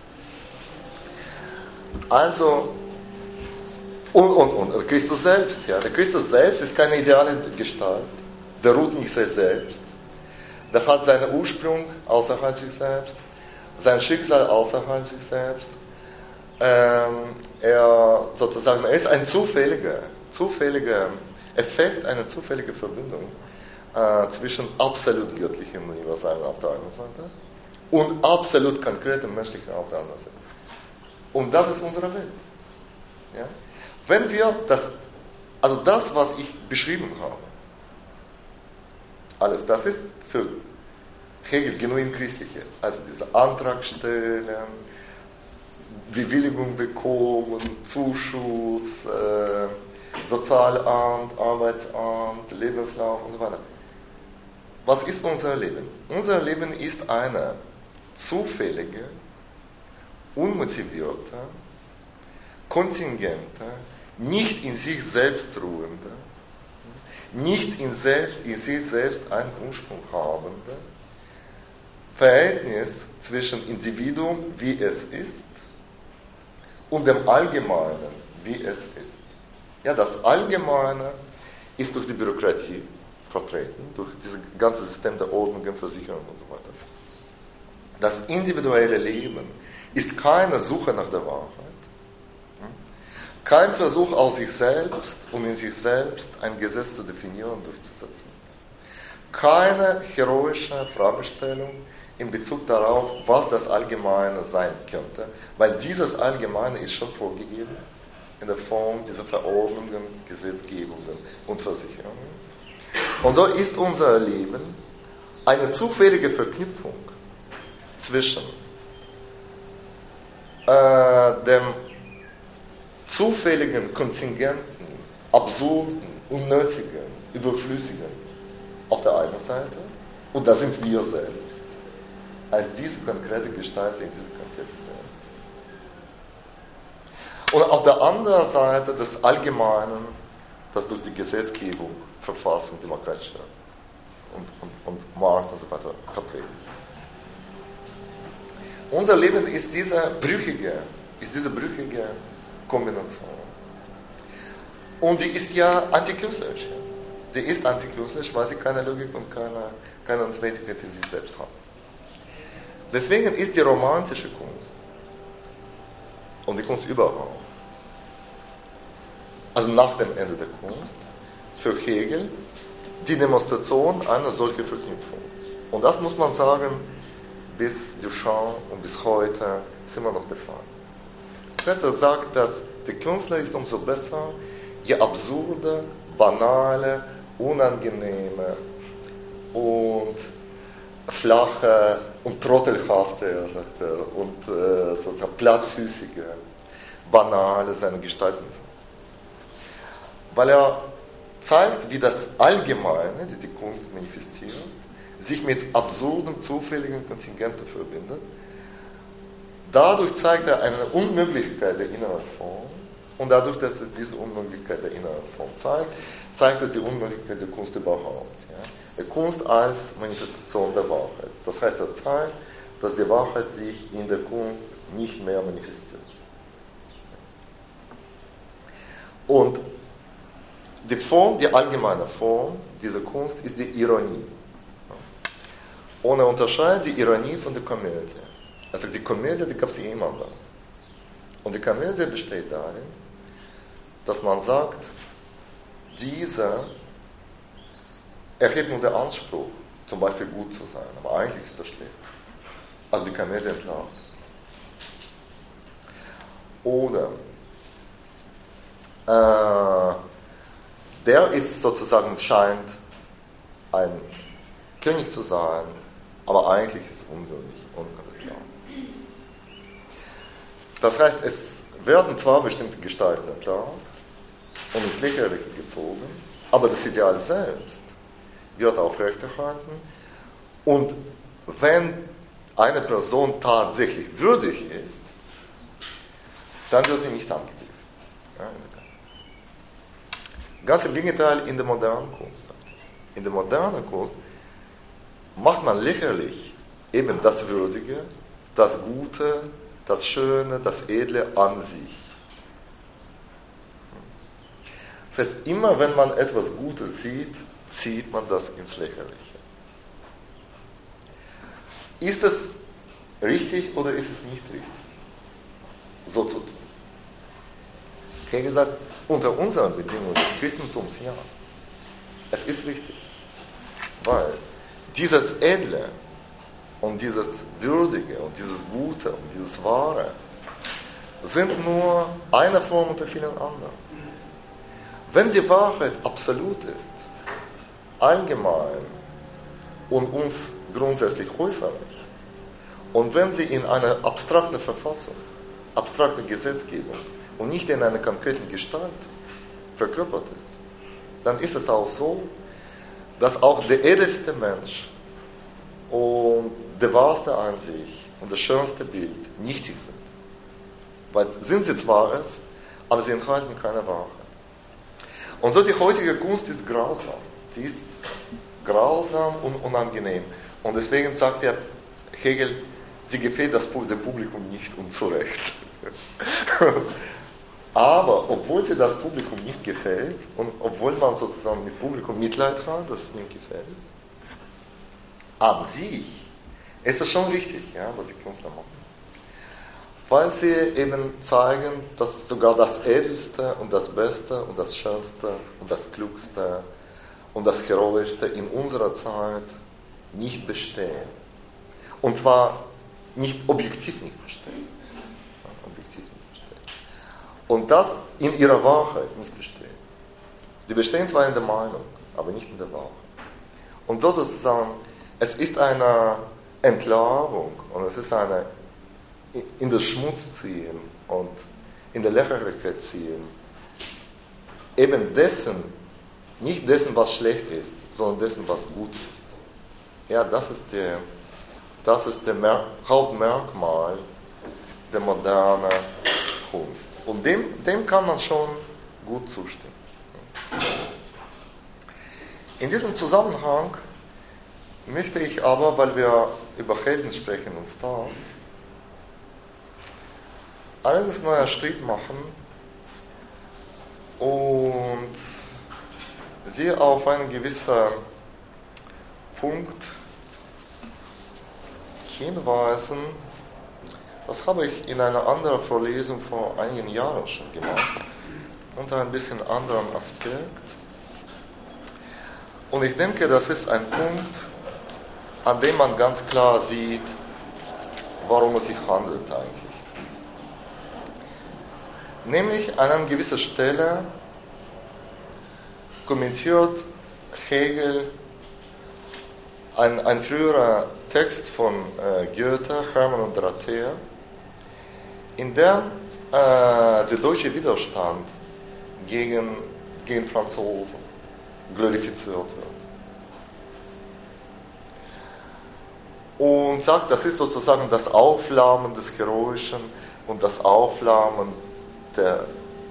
Also, und der Christus selbst, ja, der Christus selbst ist keine ideale Gestalt, der ruht nicht sehr selbst, der hat seinen Ursprung außerhalb sich selbst, sein Schicksal außerhalb sich selbst. Er ist ein zufälliger Effekt, eine zufällige Verbindung zwischen absolut göttlichem Universalen auf der einen Seite und absolut konkretem menschlichen auf der anderen Seite. Und das ist unsere Welt. Ja? Wenn wir das, was ich beschrieben habe, alles, das ist für Hegel genuin christliche. Also dieser Antrag stellen, Bewilligung bekommen, Zuschuss, Sozialamt, Arbeitsamt, Lebenslauf und so weiter. Was ist unser Leben? Unser Leben ist eine zufällige, unmotivierte, kontingente, nicht in sich selbst ruhende, nicht in sich selbst einen Ursprung habende Verhältnis zwischen Individuum, wie es ist, und dem Allgemeinen, wie es ist. Ja, das Allgemeine ist durch die Bürokratie vertreten, durch dieses ganze System der Ordnungen, Versicherungen und so weiter. Das individuelle Leben ist keine Suche nach der Wahrheit, kein Versuch aus sich selbst und in sich selbst ein Gesetz zu definieren und durchzusetzen. Keine heroische Fragestellung in Bezug darauf, was das Allgemeine sein könnte, weil dieses Allgemeine ist schon vorgegeben in der Form dieser Verordnungen, Gesetzgebungen und Versicherungen. Und so ist unser Leben eine zufällige Verknüpfung zwischen dem zufälligen, kontingenten, absurden, unnötigen, überflüssigen auf der einen Seite, und das sind wir selbst, als diese konkrete Gestalt in dieser konkreten Welt. Und auf der anderen Seite des Allgemeinen, das durch die Gesetzgebung, Verfassung, demokratische und Markt und so weiter vertreten. Unser Leben ist diese brüchige Kombination. Und die ist ja antikünstlerisch. Die ist antikünstlerisch, weil sie keine Logik und keine Notwendigkeit in sich selbst hat. Deswegen ist die romantische Kunst und die Kunst überhaupt, also nach dem Ende der Kunst, für Hegel die Demonstration einer solchen Verknüpfung. Und das muss man sagen, bis Duchamp und bis heute ist immer noch der Fall. Das heißt, er sagt, dass der Künstler ist umso besser, je absurde, banale, unangenehme und flache und trottelhafte, sagt er, und sozusagen plattfüßige, banale seine Gestalten sind. Weil er zeigt, wie das Allgemeine, die Kunst manifestiert, sich mit absurden, zufälligen Kontingenten verbindet. Dadurch zeigt er eine Unmöglichkeit der inneren Form und dadurch, dass er diese Unmöglichkeit der inneren Form zeigt er die Unmöglichkeit der Kunst überhaupt. Ja? Der Kunst als Manifestation der Wahrheit. Das heißt, er zeigt, dass die Wahrheit sich in der Kunst nicht mehr manifestiert. Und die Form, die allgemeine Form dieser Kunst ist die Ironie. Und er unterscheidet die Ironie von der Komödie. Also die Komödie, die gab es immer da. Und die Komödie besteht darin, dass man sagt, dieser erhebt nur den Anspruch, zum Beispiel gut zu sein, aber eigentlich ist das schlecht. Also die Komödie entlarvt. Oder der ist sozusagen, scheint ein König zu sein, aber eigentlich ist es unwürdig und klar. Das heißt, es werden zwar bestimmte Gestalten entlarvt und ins Lächerliche gezogen, aber das Ideal selbst wird aufrechterhalten. Und wenn eine Person tatsächlich würdig ist, dann wird sie nicht angegriffen. Ja, ganz im Gegenteil in der modernen Kunst. In der modernen Kunst macht man lächerlich eben das Würdige, das Gute, das Schöne, das Edle an sich. Das heißt, immer wenn man etwas Gutes sieht, zieht man das ins Lächerliche. Ist es richtig oder ist es nicht richtig, so zu tun? Hegel sagt, unter unseren Bedingungen des Christentums ja. Es ist richtig. Weil dieses Edle und dieses Würdige und dieses Gute und dieses Wahre sind nur eine Form unter vielen anderen. Wenn die Wahrheit absolut ist, allgemein und uns grundsätzlich äußerlich, und wenn sie in einer abstrakten Verfassung, abstrakten Gesetzgebung und nicht in einer konkreten Gestalt verkörpert ist, dann ist es auch so, dass auch der edelste Mensch und der wahrste an sich und das schönste Bild nichtig sind. Weil sind sie zwar es, aber sie enthalten keine Wahrheit. Und so die heutige Kunst ist grausam. Die ist grausam und unangenehm. Und deswegen sagt ja Hegel, sie gefällt dem Publikum nicht und zu Recht. Aber obwohl sie das Publikum nicht gefällt und obwohl man sozusagen mit Publikum Mitleid hat, dass es nicht gefällt, an sich ist das schon richtig, ja, was die Künstler machen. Weil sie eben zeigen, dass sogar das Edelste und das Beste und das Schönste und das Klugste und das Heroischste in unserer Zeit nicht bestehen. Und zwar objektiv nicht bestehen. Und das in ihrer Wahrheit nicht besteht. Sie bestehen zwar in der Meinung, aber nicht in der Wahrheit. Und sozusagen, es ist eine Entlarvung und es ist eine in den Schmutz ziehen und in der Lächerlichkeit ziehen, eben dessen, nicht dessen, was schlecht ist, sondern dessen, was gut ist. Ja, das ist der Hauptmerkmal der modernen Kunst. Und dem kann man schon gut zustimmen. In diesem Zusammenhang möchte ich aber, weil wir über Helden sprechen und Stars, allerdings einen neuen Schritt machen und sie auf einen gewissen Punkt hinweisen. Das habe ich in einer anderen Vorlesung vor einigen Jahren schon gemacht, unter ein bisschen anderen Aspekt. Und ich denke, das ist ein Punkt, an dem man ganz klar sieht, worum es sich handelt eigentlich. Nämlich an einer gewissen Stelle kommentiert Hegel ein früherer Text von Goethe, Hermann und Dorothea, in dem der deutsche Widerstand gegen Franzosen glorifiziert wird. Und sagt, das ist sozusagen das Aufflammen des Heroischen und das Aufflammen der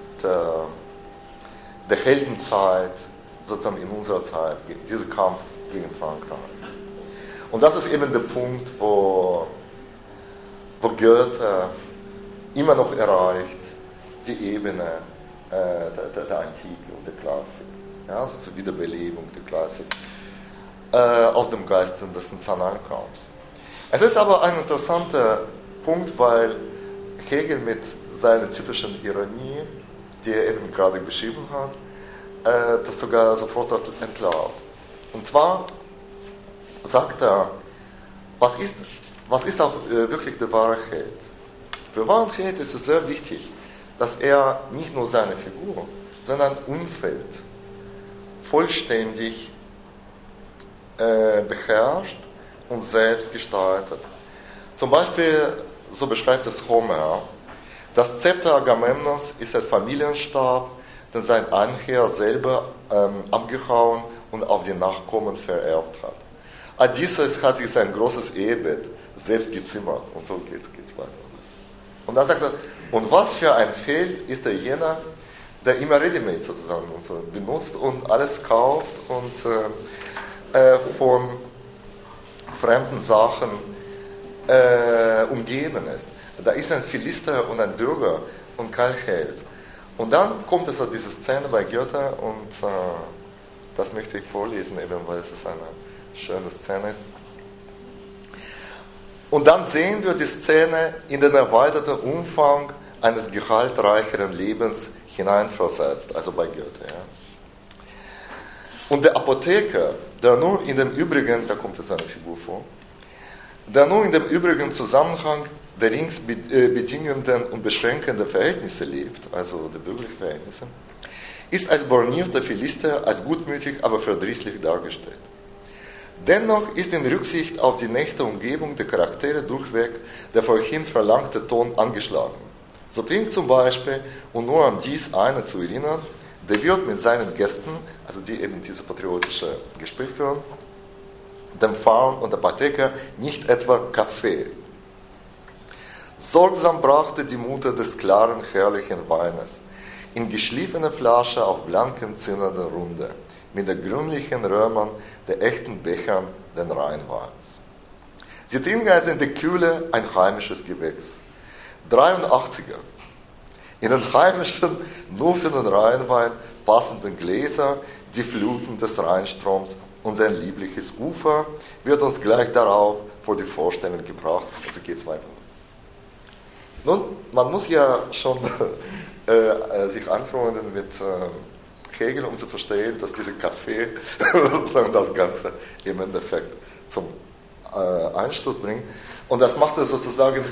Heldenzeit, sozusagen in unserer Zeit, dieser Kampf gegen Frankreich. Und das ist eben der Punkt, wo Goethe immer noch erreicht, die Ebene der Antike und der Klassik. Ja, also zur Wiederbelebung der Klassik aus dem Geiste des Nationalkampfs. Es ist aber ein interessanter Punkt, weil Hegel mit seiner typischen Ironie, die er eben gerade beschrieben hat, das sogar sofort entlarvt. Und zwar sagt er, was ist auch wirklich der wahre Held? Für wahren Held ist es sehr wichtig, dass er nicht nur seine Figur, sondern Umfeld vollständig beherrscht und selbst gestaltet. Zum Beispiel, so beschreibt es Homer, das Zepter Agamemnons ist ein Familienstab, den sein Anheer selber abgehauen und auf die Nachkommen vererbt hat. Odysseus hat sich sein großes Ehebett selbst gezimmert und so geht's weiter. Und dann sagt er, und was für ein Feld ist der jener, der immer Ready-Made sozusagen benutzt und alles kauft und von fremden Sachen umgeben ist. Da ist ein Philister und ein Bürger und kein Held. Und dann kommt es zu dieser Szene bei Goethe und das möchte ich vorlesen, eben weil es eine schöne Szene ist. Und dann sehen wir die Szene in den erweiterten Umfang eines gehaltreicheren Lebens hineinversetzt, also bei Goethe. Ja. Und der Apotheker, der nur in dem übrigen, da kommt jetzt eine Figur vor, der nur in dem übrigen Zusammenhang der rings bedingenden und beschränkenden Verhältnisse lebt, also der bürgerlichen Verhältnisse, ist als bornierter Philister als gutmütig, aber verdrießlich dargestellt. Dennoch ist in Rücksicht auf die nächste Umgebung der Charaktere durchweg der vorhin verlangte Ton angeschlagen. So klingt zum Beispiel, und nur an dies eine zu erinnern, der Wirt mit seinen Gästen, also die eben dieses patriotische Gespräch führen, dem Pfarrer und der Apotheker nicht etwa Kaffee. Sorgsam brachte die Mutter des klaren, herrlichen Weines in geschliffener Flasche auf blanken, zinnernden Runde, mit der grünlichen Römern der echten Bechern den Rheinweins. Sie trinken also in der Kühle ein heimisches Gewächs. 83er. In den heimischen, nur für den Rheinwein passenden Gläser die Fluten des Rheinstroms und sein liebliches Ufer wird uns gleich darauf vor die Vorstellung gebracht. Also geht's weiter. Nun, man muss ja schon sich anfreunden mit Hegel, um zu verstehen, dass dieser Kaffee sozusagen das Ganze im Endeffekt zum Einstoß bringt. Und das macht er sozusagen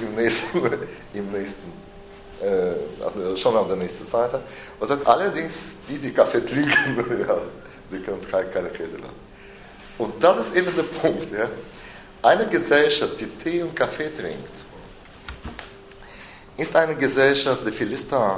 schon an der nächsten Seite. Und sagt, allerdings, die Kaffee trinken, ja, die können keine Rede haben. Und das ist eben der Punkt. Ja. Eine Gesellschaft, die Tee und Kaffee trinkt, ist eine Gesellschaft der Philister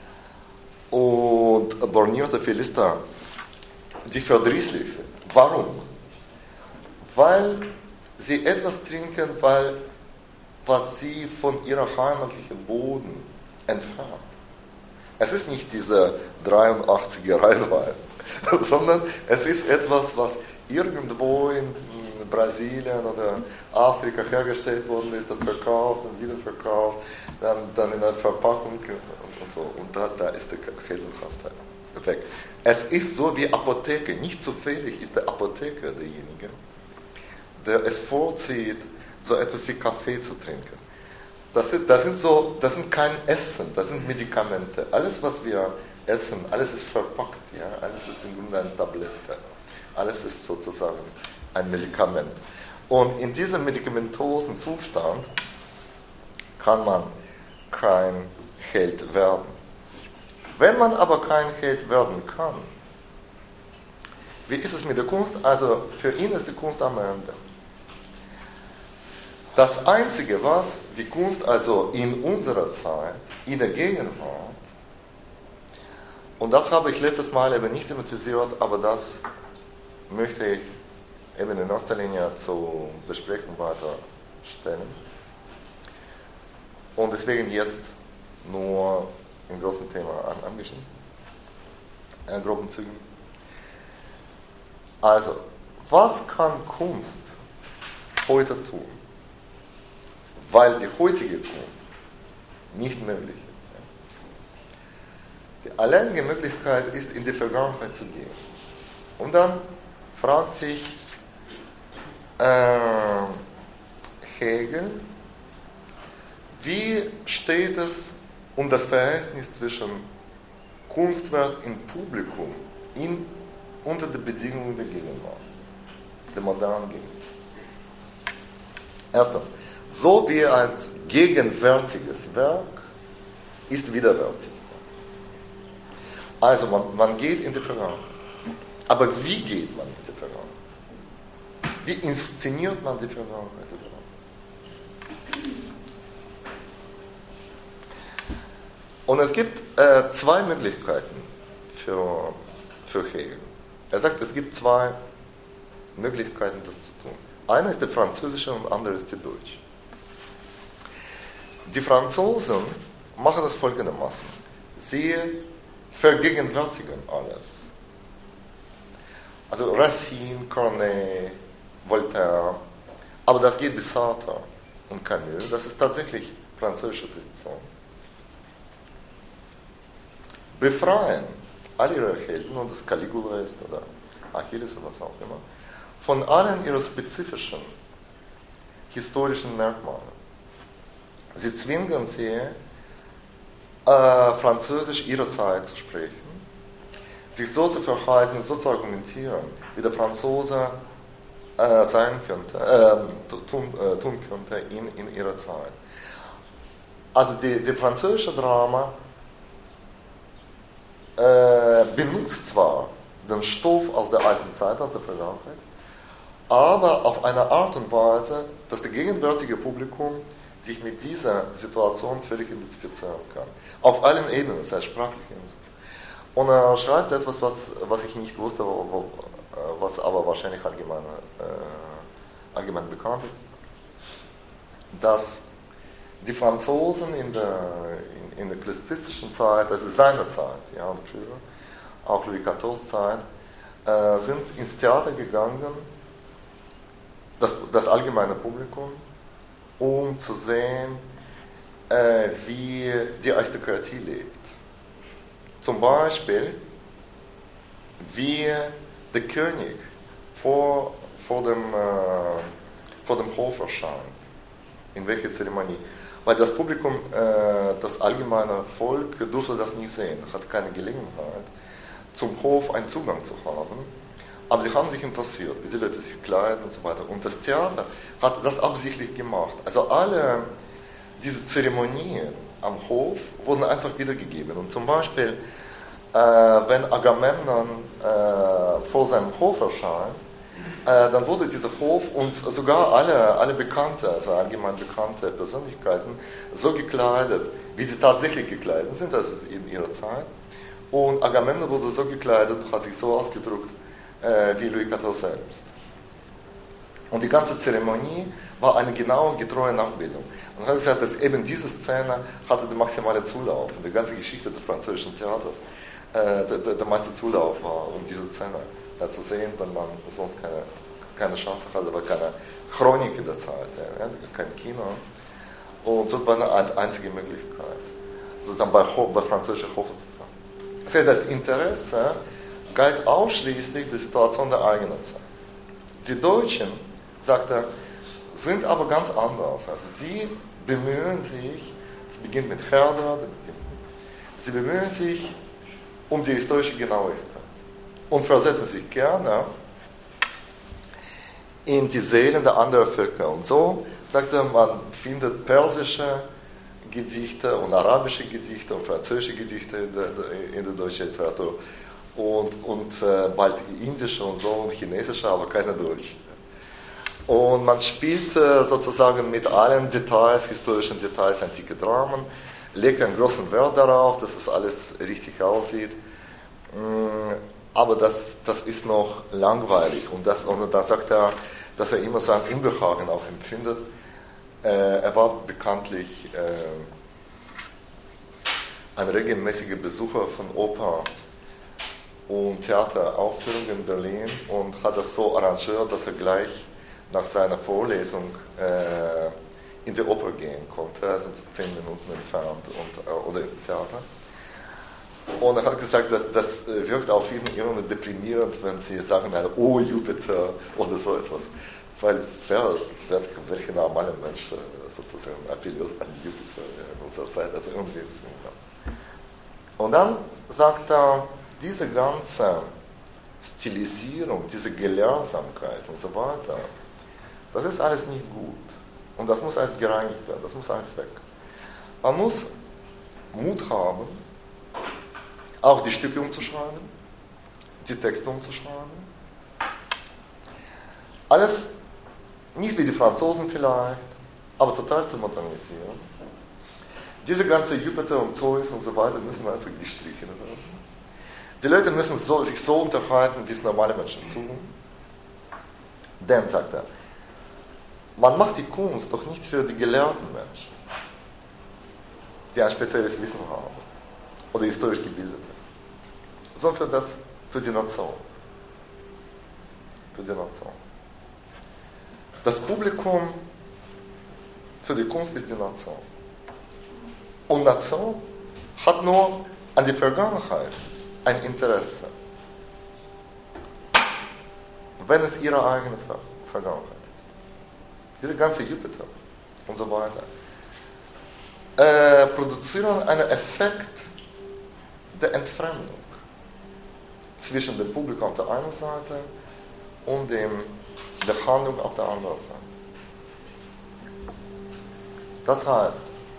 und bornierte Philister, die verdrießlich sind. Warum? Weil sie etwas trinken, was sie von ihrem heimatlichen Boden entfernt. Es ist nicht diese 83er Rheinwein, sondern es ist etwas, was irgendwo in Brasilien oder Afrika hergestellt worden ist, das verkauft und wieder verkauft, dann in einer Verpackung und so. Und da ist die Heldenhaftheit weg. Es ist so wie Apotheke. Nicht zufällig ist der Apotheker derjenige, der es vorzieht, so etwas wie Kaffee zu trinken. Das sind kein Essen, das sind Medikamente. Alles, was wir essen, alles ist verpackt, ja? Alles ist im Grunde eine Tablette. Alles ist sozusagen ein Medikament. Und in diesem medikamentosen Zustand kann man kein Held werden. Wenn man aber kein Held werden kann, wie ist es mit der Kunst? Also für ihn ist die Kunst am Ende. Das Einzige, was die Kunst also in unserer Zeit, in der Gegenwart, und das habe ich letztes Mal eben nicht thematisiert, aber das möchte ich eben in erster Linie zur Besprechung weiterstellen. Und deswegen jetzt nur im großen Thema angeschnitten, in groben Zügen. Also, was kann Kunst heute tun? Weil die heutige Kunst nicht möglich ist. Die alleinige Möglichkeit ist, in die Vergangenheit zu gehen. Und dann fragt sich Hegel, wie steht es um das Verhältnis zwischen Kunstwerk und Publikum unter den Bedingungen der Gegenwart, der modernen Gegenwart? Erstens, so wie ein gegenwärtiges Werk ist widerwärtig. Also man geht in die Vergangenheit. Aber wie geht man in die Vergangenheit? Wie inszeniert man die Vergangenheit überhaupt? Und es gibt zwei Möglichkeiten für Hegel. Er sagt, es gibt zwei Möglichkeiten, das zu tun. Eine ist die französische und andere ist die deutsche. Die Franzosen machen das folgendermaßen. Sie vergegenwärtigen alles. Also Racine, Corneille, Voltaire, aber das geht bis Sartre und Camus, das ist tatsächlich französische Tradition. Befreien alle ihre Helden, ob das Caligula ist oder Achilles oder was auch immer, von allen ihren spezifischen historischen Merkmalen. Sie zwingen sie, Französisch ihrer Zeit zu sprechen, sich so zu verhalten, so zu argumentieren, wie der Franzose sein könnte, tun könnte in ihrer Zeit. Also die französische Drama benutzt zwar den Stoff aus der alten Zeit, aus der Vergangenheit, aber auf eine Art und Weise, dass das gegenwärtige Publikum sich mit dieser Situation völlig identifizieren kann. Auf allen Ebenen, das heißt sprachlich. Und er schreibt etwas, was ich nicht wusste, was aber wahrscheinlich allgemein bekannt ist, dass die Franzosen in der klassizistischen Zeit, also seiner Zeit, ja, und früher, auch Louis XIV. Zeit, sind ins Theater gegangen, das allgemeine Publikum, um zu sehen, wie die Aristokratie lebt. Zum Beispiel, wie der König vor dem Hof erscheint, in welcher Zeremonie. Weil das Publikum, das allgemeine Volk, durfte das nicht sehen, hat keine Gelegenheit, zum Hof einen Zugang zu haben. Aber sie haben sich interessiert, wie die Leute sich kleiden und so weiter. Und das Theater hat das absichtlich gemacht. Also alle diese Zeremonien am Hof wurden einfach wiedergegeben. Und zum Beispiel, wenn Agamemnon vor seinem Hof erscheint, dann wurde dieser Hof und sogar alle bekannte, also allgemein bekannte Persönlichkeiten, so gekleidet, wie sie tatsächlich gekleidet sind, also in ihrer Zeit. Und Agamemnon wurde so gekleidet, hat sich so ausgedrückt, wie Louis XIV selbst. Und die ganze Zeremonie war eine genaue, getreue Nachbildung. Und er hat gesagt, dass eben diese Szene hatte den maximalen Zulauf. In der ganzen Geschichte des französischen Theaters der meiste Zulauf war, um diese Szene zu sehen, wenn man sonst keine Chance hatte, aber keine Chronik in der Zeit, kein Kino. Und so war eine einzige Möglichkeit, sozusagen bei französischen Hofen zu sein. Das Interesse galt ausschließlich der Situation der eigenen Zeit. Die Deutschen, sagt er, sind aber ganz anders. Also sie bemühen sich, es beginnt mit Herder, sie bemühen sich um die historische Genauigkeit und versetzen sich gerne in die Seelen der anderen Völker. Und so, sagt er, man findet persische Gedichte und arabische Gedichte und französische Gedichte in der deutschen Literatur und bald indische und so und chinesische, aber keine deutsche. Und man spielt sozusagen mit allen Details, historischen Details, antike Dramen, legt einen großen Wert darauf, dass es alles richtig aussieht. Aber das ist noch langweilig. Und dann sagt er, dass er immer so ein Unbehagen auch empfindet. Er war bekanntlich ein regelmäßiger Besucher von Oper und Theateraufführungen in Berlin und hat das so arrangiert, dass er gleich nach seiner Vorlesung in die Oper gehen konnte, also 10 Minuten entfernt oder im Theater. Und er hat gesagt, das wirkt auf ihn irgendwie deprimierend, wenn sie sagen, oh Jupiter oder so etwas. Weil welcher normale Mensch sozusagen appelliert an Jupiter in unserer Zeit, also irgendwie. Und dann sagt er, diese ganze Stilisierung, diese Gelehrsamkeit und so weiter, das ist alles nicht gut. Und das muss alles gereinigt werden, das muss alles weg. Man muss Mut haben, auch die Stücke umzuschreiben, die Texte umzuschreiben. Alles nicht wie die Franzosen vielleicht, aber total zu modernisieren. Diese ganze Jupiter und Zeus und so weiter müssen einfach gestrichen werden. Die Leute müssen sich so unterhalten, wie es normale Menschen tun. Denn, sagt er, man macht die Kunst doch nicht für die gelehrten Menschen, die ein spezielles Wissen haben oder historisch Gebildete, sondern für die Nation. Für die Nation. Das Publikum für die Kunst ist die Nation. Und Nation hat nur an die Vergangenheit ein Interesse, wenn es ihre eigene Vergangenheit ist. Diese ganze Jupiter und so weiter produzieren einen Effekt der Entfremdung zwischen dem Publikum auf der einen Seite und der Handlung auf der anderen Seite. Das heißt,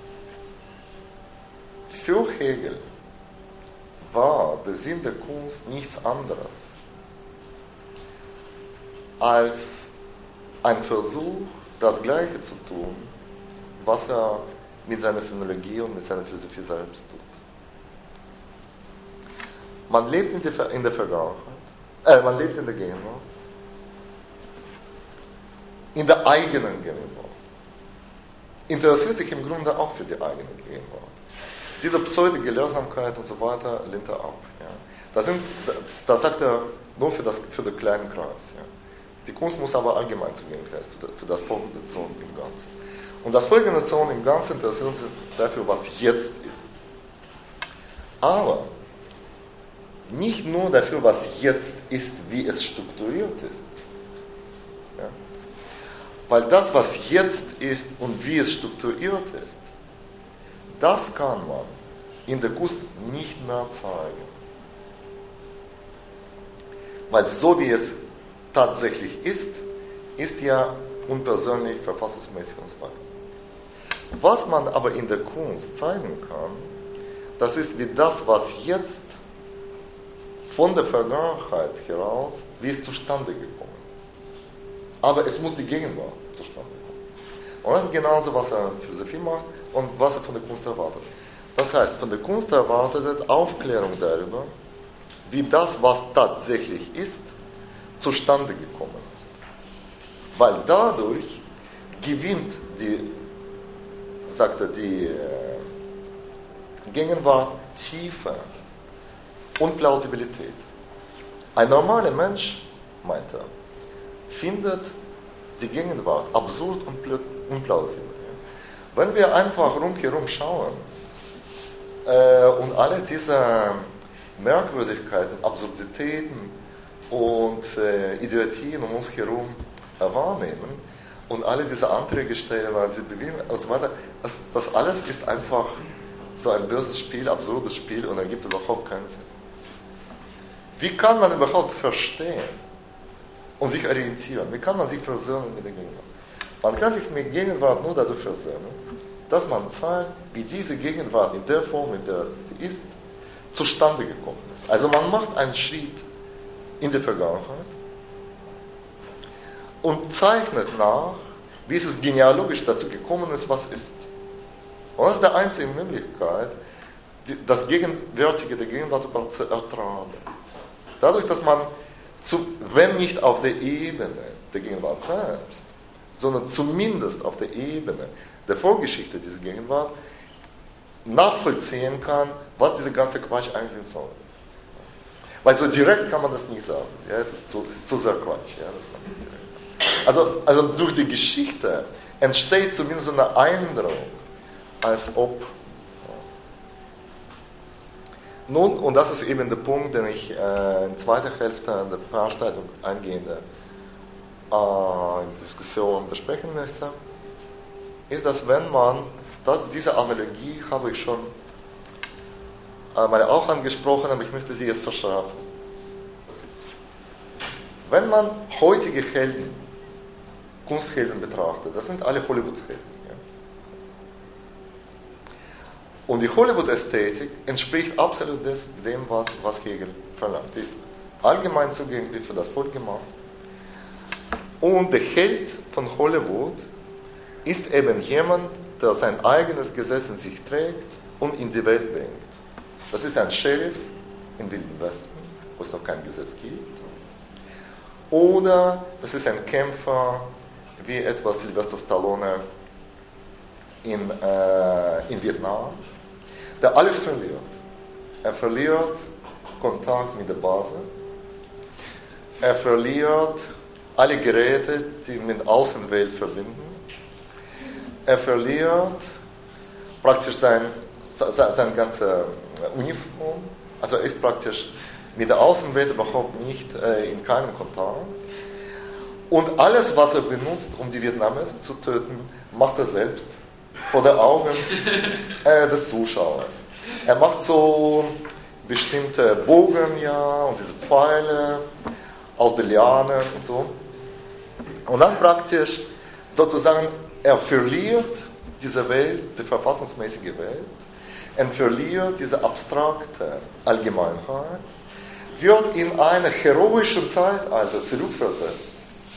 für Hegel war der Sinn der Kunst nichts anderes als ein Versuch, das Gleiche zu tun, was er mit seiner Phänomenologie und mit seiner Philosophie selbst tut. Man lebt in der Vergangenheit, man lebt in der Gegenwart, in der eigenen Gegenwart, interessiert sich im Grunde auch für die eigene Gegenwart. Diese Pseudo-Gelehrsamkeit und so weiter lehnt er ab. Ja. Das sagt er nur für den kleinen Kreis. Ja. Die Kunst muss aber allgemein zugänglich sein, für das Volk der Nation im Ganzen. Und das Volk der Nation im Ganzen interessiert sich dafür, was jetzt ist. Aber nicht nur dafür, was jetzt ist, wie es strukturiert ist. Ja. Weil das, was jetzt ist und wie es strukturiert ist, das kann man in der Kunst nicht mehr zeigen. Weil so wie es tatsächlich ist ja unpersönlich, verfassungsmäßig und so weiter. Was man aber in der Kunst zeigen kann, das ist wie das, was jetzt von der Vergangenheit heraus, wie es zustande gekommen ist. Aber es muss die Gegenwart zustande kommen. Und das ist genauso, was er in Philosophie macht und was er von der Kunst erwartet. Das heißt, von der Kunst erwartet Aufklärung darüber, wie das, was tatsächlich ist, zustande gekommen ist. weil dadurch gewinnt die Gegenwart Tiefe und Plausibilität. Ein normaler Mensch, meint er, findet die Gegenwart absurd und unplausibel. Wenn wir einfach rundherum schauen und alle diese Merkwürdigkeiten, Absurditäten und Idiotien um uns herum wahrnehmen und alle diese Anträge stellen, diese Bewegungen und so weiter, das alles ist einfach so ein böses Spiel, absurdes Spiel und ergibt überhaupt keinen Sinn. Wie kann man überhaupt verstehen und sich orientieren? Wie kann man sich versöhnen mit der Gegenwart? Man kann sich mit der Gegenwart nur dadurch versöhnen, dass man zeigt, wie diese Gegenwart in der Form, in der sie ist, zustande gekommen ist. Also man macht einen Schritt in die Vergangenheit und zeichnet nach, wie es genealogisch dazu gekommen ist, was ist. Und das ist die einzige Möglichkeit, das Gegenwärtige der Gegenwart überhaupt zu ertragen. Dadurch, dass man, wenn nicht auf der Ebene der Gegenwart selbst, sondern zumindest auf der Ebene der Vorgeschichte dieser Gegenwart nachvollziehen kann, was dieser ganze Quatsch eigentlich soll. Weil so direkt kann man das nicht sagen. Ja, es ist zu sehr Quatsch. Ja, das kann nicht direkt. Also durch die Geschichte entsteht zumindest eine Eindruck, als ob. Nun, und das ist eben der Punkt, den ich in zweiter Hälfte der Veranstaltung eingehende in der Diskussion besprechen möchte, ist, dass wenn man, diese Analogie habe ich schon mal auch angesprochen, aber ich möchte sie jetzt verschärfen. Wenn man heutige Helden, Kunsthelden betrachtet, das sind alle Hollywood-Helden. Und die Hollywood-Ästhetik entspricht absolut dem, was Hegel verlangt. Die ist allgemein zugänglich für das Volk gemacht. Und der Held von Hollywood ist eben jemand, der sein eigenes Gesetz in sich trägt und in die Welt bringt. Das ist ein Sheriff im Wilden Westen, wo es noch kein Gesetz gibt. Oder das ist ein Kämpfer wie etwa Sylvester Stallone in Vietnam, der alles verliert. Er verliert Kontakt mit der Basis. Er verliert alle Geräte, die ihn mit der Außenwelt verbinden. Er verliert praktisch seine ganze Uniform. Also er ist praktisch mit der Außenwelt überhaupt nicht in keinem Kontakt. Und alles, was er benutzt, um die Vietnamesen zu töten, macht er selbst. Vor den Augen des Zuschauers. Er macht so bestimmte Bogen, ja, und diese Pfeile aus den Lianen und so. Und dann praktisch sozusagen, er verliert diese Welt, die verfassungsmäßige Welt, er verliert diese abstrakte Allgemeinheit, wird in eine heroische Zeitalter zurückversetzt.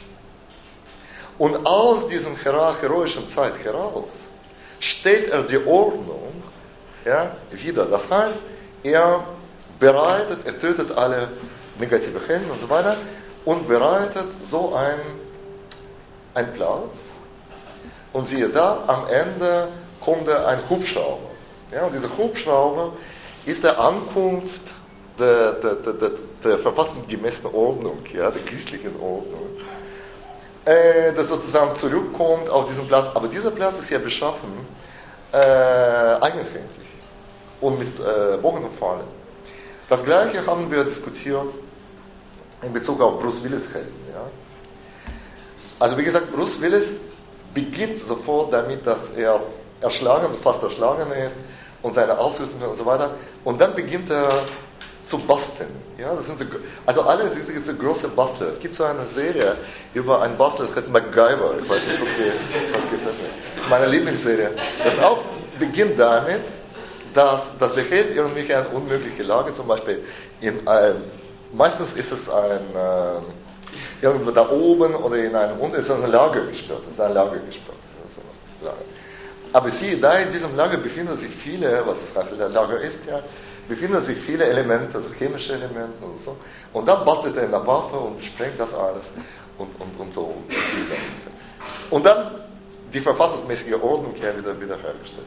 Und aus diesem heroischen Zeit heraus stellt er die Ordnung wieder. Das heißt, er tötet alle negative Helden und so weiter und bereitet so einen Platz. Und siehe da, am Ende kommt ein Hubschrauber. Ja, und dieser Hubschrauber ist der Ankunft der verfassungsgemäßen Ordnung, ja, der christlichen Ordnung, das sozusagen zurückkommt auf diesen Platz. Aber dieser Platz ist ja beschaffen eigenhändig und mit Bogen und Pfeilen. Das Gleiche haben wir diskutiert in Bezug auf Bruce Willis Helden. Ja? Also wie gesagt, Bruce Willis beginnt sofort damit, dass er fast erschlagen ist und seine Ausrüstung und so weiter. Und dann beginnt er zu basteln. Ja, das sind also alle diese große Bastler. Es gibt so eine Serie über einen Bastler, das heißt MacGyver. Ich weiß nicht, ob Sie das gefällt mir. Das ist meine Lieblingsserie. Das auch beginnt damit, dass der Held irgendwie eine unmögliche Lage, zum Beispiel meistens ist es irgendwo da oben oder in einem unten, ist eine Lager gesperrt. Das ist ein Lager gesperrt. Aber siehe da, in diesem Lager befinden sich viele, was ein Lager ist, ja, befinden sich viele Elemente, also chemische Elemente und so. Und dann bastelt er eine Waffe und sprengt das alles. und so. Und dann die verfassungsmäßige Ordnung wiederhergestellt.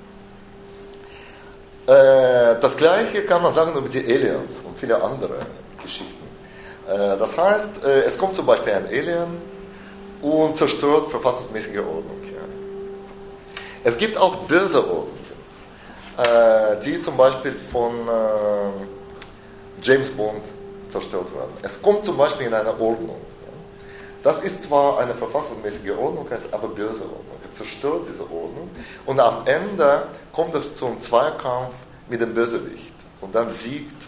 Das Gleiche kann man sagen über die Aliens und viele andere Geschichten. Das heißt, es kommt zum Beispiel ein Alien und zerstört verfassungsmäßige Ordnung. Ja. Es gibt auch böse Ordnungen, die zum Beispiel von James Bond zerstört werden. Es kommt zum Beispiel in eine Ordnung. Ja. Das ist zwar eine verfassungsmäßige Ordnung, aber böse Ordnung. Er zerstört diese Ordnung und am Ende kommt es zum Zweikampf mit dem Bösewicht. Und dann siegt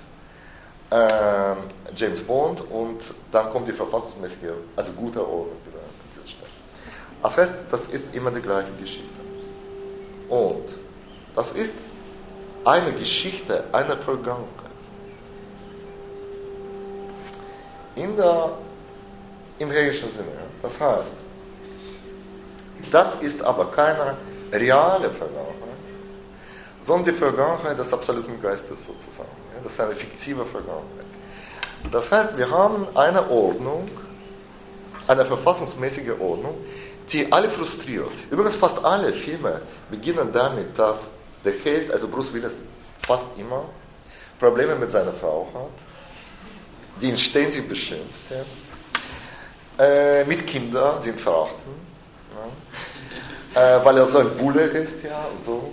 James Bond und dann kommt die verfassungsmäßige, also gute Ordnung wieder an dieser Stelle. Das heißt, das ist immer die gleiche Geschichte. Und das ist eine Geschichte, eine Vergangenheit. Im hegelischen Sinne. Das heißt, das ist aber keine reale Vergangenheit, sondern die Vergangenheit des absoluten Geistes sozusagen. Das ist eine fiktive Vergangenheit. Das heißt, wir haben eine Ordnung, eine verfassungsmäßige Ordnung, die alle frustriert. Übrigens fast alle Filme beginnen damit, dass der Held, also Bruce Willis, fast immer Probleme mit seiner Frau hat, die ihn ständig beschimpft, ja. Mit Kindern, die ihn verachten, ja. Weil er so ein Bulle ist, ja, und so.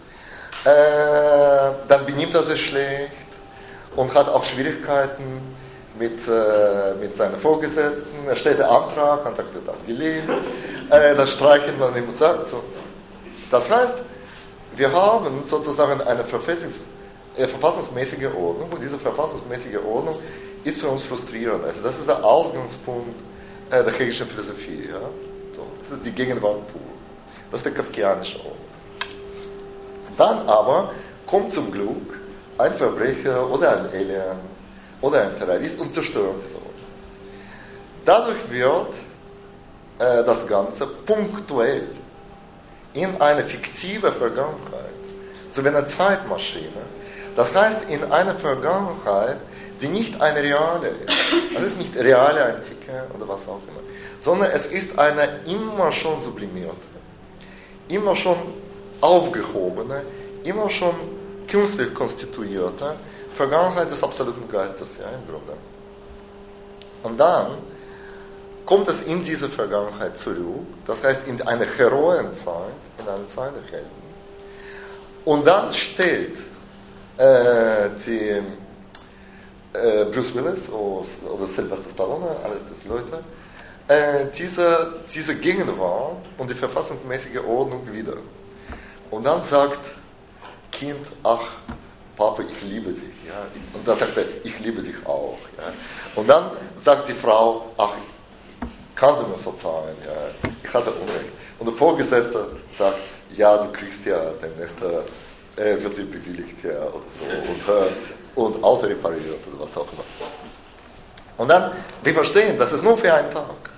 Dann benimmt er sich schlecht und hat auch Schwierigkeiten mit seinen Vorgesetzten. Er stellt einen Antrag wird abgelehnt, dann streichen man ihm sagt so. Das heißt, wir haben sozusagen eine verfassungsmäßige Ordnung und diese verfassungsmäßige Ordnung ist für uns frustrierend. Also das ist der Ausgangspunkt der hegelischen Philosophie. Ja? So, das ist die Gegenwart pur. Das ist die kafkianische Ordnung. Dann aber kommt zum Glück ein Verbrecher oder ein Alien oder ein Terrorist und zerstört diese Ordnung. Dadurch wird das Ganze punktuell in eine fiktive Vergangenheit, so wie eine Zeitmaschine. Das heißt, in eine Vergangenheit, die nicht eine reale ist. Das ist nicht reale Antike oder was auch immer, sondern es ist eine immer schon sublimierte, immer schon aufgehobene, immer schon künstlich konstituierte Vergangenheit des absoluten Geistes, ja, im Grunde. Und dann kommt es in diese Vergangenheit zurück, das heißt in eine Heroenzeit, in eine Zeit der Helden. Und dann stellt Bruce Willis oder Sylvester Stallone, alles das Leute, diese Gegenwart und die verfassungsmäßige Ordnung wieder. Und dann sagt Kind, ach, Papa, ich liebe dich. Ja? Und dann sagt er, ich liebe dich auch. Ja? Und dann sagt die Frau, ach, kannst du mir verzeihen, ja? Ich hatte Unrecht. Und der Vorgesetzte sagt, ja, du kriegst ja demnächst, wird dir bewilligt, ja, oder so. Und Auto repariert oder was auch immer. Und dann, wir verstehen, das ist nur für einen Tag.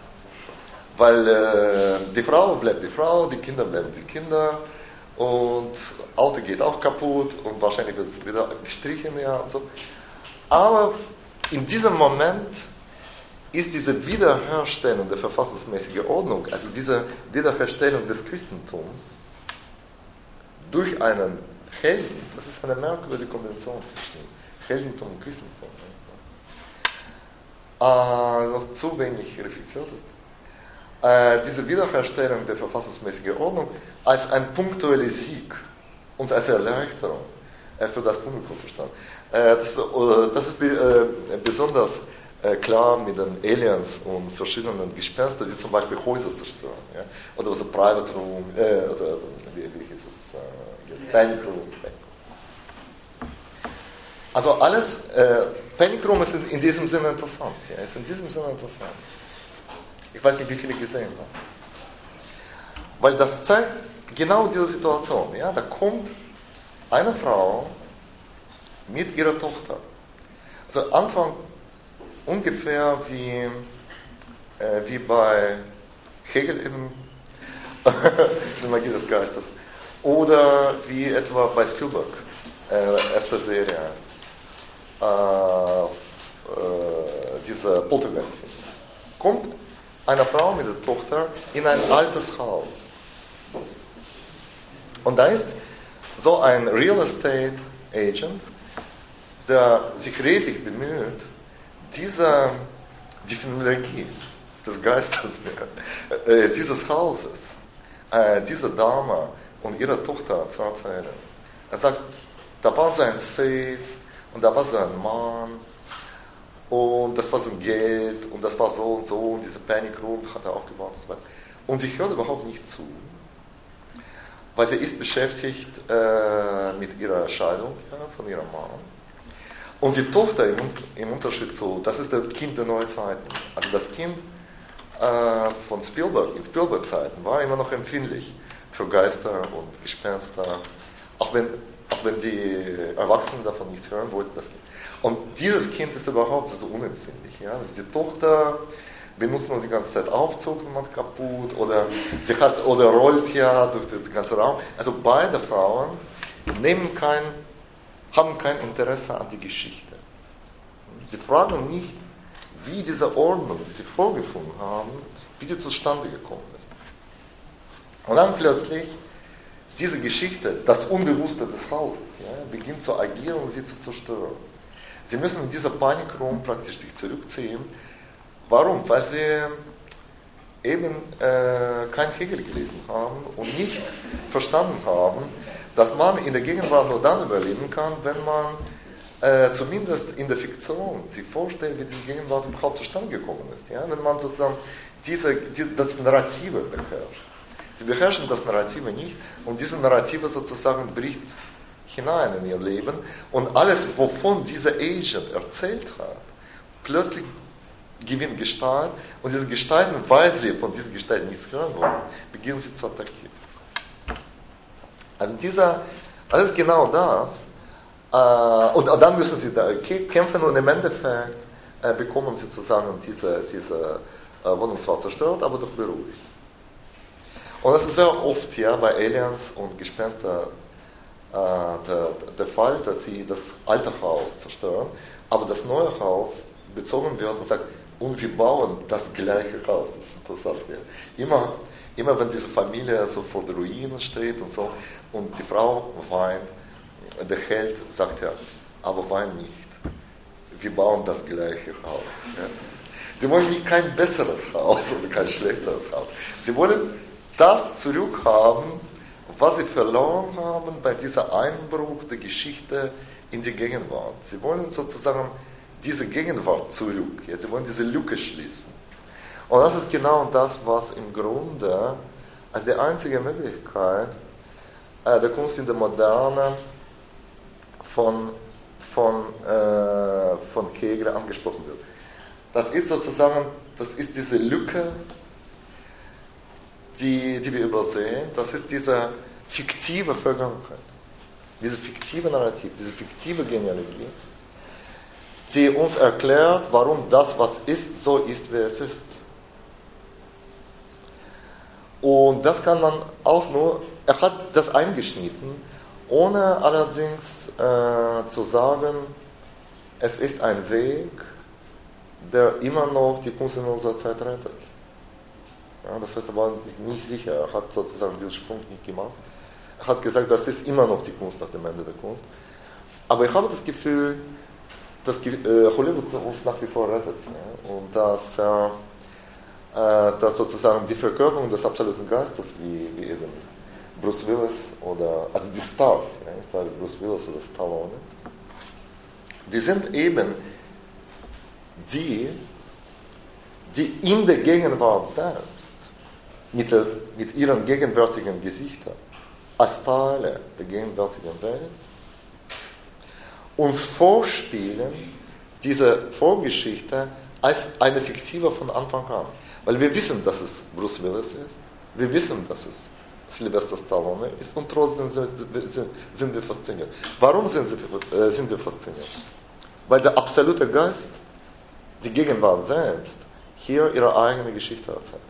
Weil die Frau bleibt die Frau, die Kinder bleiben die Kinder und Auto geht auch kaputt und wahrscheinlich wird es wieder gestrichen, ja, und so. Aber in diesem Moment ist diese Wiederherstellung der verfassungsmäßigen Ordnung, also diese Wiederherstellung des Christentums durch einen Helden, das ist eine merkwürdige Konvention zwischen Heldentum und Christentum. Noch zu wenig reflektiert ist. Diese Wiederherstellung der verfassungsmäßigen Ordnung als ein punktueller Sieg und als Erleichterung für das Publikum verstanden. Das ist besonders klar mit den Aliens und verschiedenen Gespenstern, die zum Beispiel Häuser zerstören. Ja? Oder so Private Room, oder wie hieß es jetzt? Panic Room. Also alles, Panic Room ist in diesem Sinne interessant. Ja? Ist in diesem Sinne interessant. Ich weiß nicht, wie viele gesehen haben. Weil das zeigt genau diese Situation. Ja? Da kommt eine Frau mit ihrer Tochter. Also Anfang ungefähr wie bei Hegel eben, die Magie des Geistes. Oder wie etwa bei Spielberg, erste Serie, diese Poltergeist-Film. Kommt eine Frau mit der Tochter in ein altes Haus. Und da ist so ein Real Estate Agent, der sich redlich bemüht, die Phänomenologie des Geistes dieses Hauses, dieser Dame und ihrer Tochter zu erzählen. Er sagt, da war so ein Safe und da war so ein Mann und das war so ein Geld und das war so und diese Panic Room hat er aufgebaut und so weiter. Und sie hört überhaupt nicht zu, weil sie ist beschäftigt mit ihrer Scheidung von ihrem Mann. Und die Tochter im Unterschied zu, das ist das Kind der Neuzeiten. Also das Kind von Spielberg, in Spielberg-Zeiten, war immer noch empfindlich für Geister und Gespenster, auch wenn die Erwachsenen davon nichts hören wollten. Das Kind. Und dieses Kind ist überhaupt so unempfindlich. Ja? Also die Tochter benutzt nur die ganze Zeit Aufzug und macht kaputt oder rollt ja durch den ganzen Raum. Also beide Frauen haben kein Interesse an die Geschichte. Sie fragen nicht, wie diese Ordnung, die sie vorgefunden haben, wie die zustande gekommen ist. Und dann plötzlich diese Geschichte, das Unbewusste des Hauses, beginnt zu agieren und sie zu zerstören. Sie müssen in dieser Panikroom praktisch sich zurückziehen. Warum? Weil sie eben kein Hegel gelesen haben und nicht verstanden haben, dass man in der Gegenwart nur dann überleben kann, wenn man zumindest in der Fiktion sich vorstellt, wie diese Gegenwart überhaupt zustande gekommen ist. Ja? Wenn man sozusagen das Narrative beherrscht. Sie beherrschen das Narrative nicht und diese Narrative sozusagen bricht hinein in ihr Leben und alles, wovon dieser Agent erzählt hat, plötzlich gewinnt Gestalt und diese Gestalten, weil sie von dieser Gestalt nichts hören wollen, beginnen sie zu attackieren. Also das ist genau das. Und dann müssen sie da kämpfen und im Endeffekt bekommen sie sozusagen diese Wohnung zwar zerstört, aber doch beruhigt. Und das ist sehr oft bei Aliens und Gespenster der Fall, dass sie das alte Haus zerstören, aber das neue Haus bezogen wird und sagt, und wir bauen das gleiche Haus. Das ist interessant. Immer wenn diese Familie so vor der Ruine steht und so, und die Frau weint, der Held sagt ja, aber wein nicht. Wir bauen das gleiche Haus. Ja. Sie wollen nicht kein besseres Haus oder kein schlechteres Haus. Sie wollen das zurückhaben, was sie verloren haben bei diesem Einbruch der Geschichte in die Gegenwart. Sie wollen sozusagen diese Gegenwart zurück. Ja. Sie wollen diese Lücke schließen. Und das ist genau das, was im Grunde als die einzige Möglichkeit der Kunst in der Moderne von Hegel angesprochen wird. Das ist sozusagen, diese Lücke, die wir übersehen, das ist diese fiktive Vergangenheit, diese fiktive Narrativ, diese fiktive Genealogie, die uns erklärt, warum das, was ist, so ist, wie es ist. Und das kann man auch nur, er hat das eingeschnitten, ohne allerdings zu sagen, es ist ein Weg, der immer noch die Kunst in unserer Zeit rettet. Ja, das heißt aber nicht sicher, er hat sozusagen diesen Sprung nicht gemacht. Er hat gesagt, das ist immer noch die Kunst nach dem Ende der Kunst. Aber ich habe das Gefühl, dass Hollywood uns nach wie vor rettet. Ja? Und dass sozusagen die Verkörperung des absoluten Geistes, wie eben Bruce Willis also die Stars, ja, ich glaube Bruce Willis oder Stallone, die sind eben die in der Gegenwart selbst, mit ihren gegenwärtigen Gesichtern, als Teile der gegenwärtigen Welt, uns vorspielen, diese Vorgeschichte als eine fiktive von Anfang an. Weil wir wissen, dass es Bruce Willis ist, wir wissen, dass es Sylvester Stallone ist und trotzdem sind wir fasziniert. Warum sind wir fasziniert? Weil der absolute Geist, die Gegenwart selbst, hier ihre eigene Geschichte erzählt.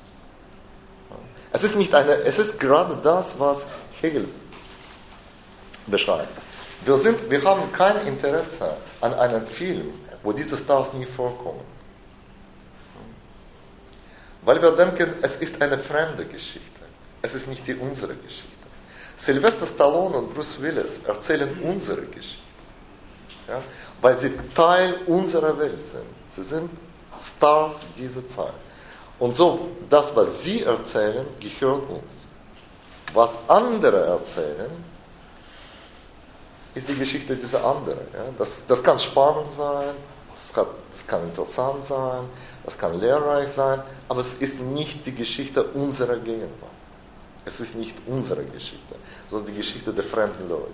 Es ist gerade das, was Hegel beschreibt. Wir haben kein Interesse an einem Film, wo diese Stars nie vorkommen. Weil wir denken, es ist eine fremde Geschichte. Es ist nicht unsere Geschichte. Sylvester Stallone und Bruce Willis erzählen unsere Geschichte. Ja? Weil sie Teil unserer Welt sind. Sie sind Stars dieser Zeit. Und so, das, was sie erzählen, gehört uns. Was andere erzählen, ist die Geschichte dieser anderen. Ja? Das kann spannend sein, das kann interessant sein, das kann lehrreich sein, aber es ist nicht die Geschichte unserer Gegenwart. Es ist nicht unsere Geschichte, sondern die Geschichte der fremden Leute.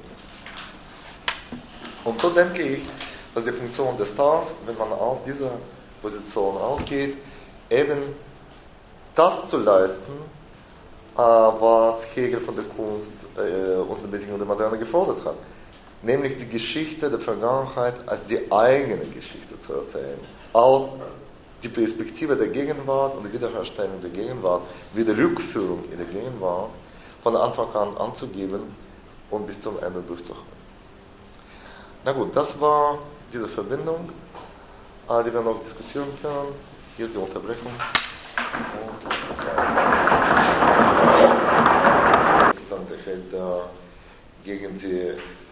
Und so denke ich, dass die Funktion des Stars, wenn man aus dieser Position ausgeht, eben das zu leisten, was Hegel von der Kunst und der Bedingung der Moderne gefordert hat. Nämlich die Geschichte der Vergangenheit als die eigene Geschichte zu erzählen. Auch die Perspektive der Gegenwart und die Wiederherstellung der Gegenwart, wie die Rückführung in die Gegenwart von Anfang an anzugeben und bis zum Ende durchzuhalten. Na gut, das war diese Verbindung, die wir noch diskutieren können. Hier ist die Unterbrechung. Und das war's. Sozusagen der Held, der gegen die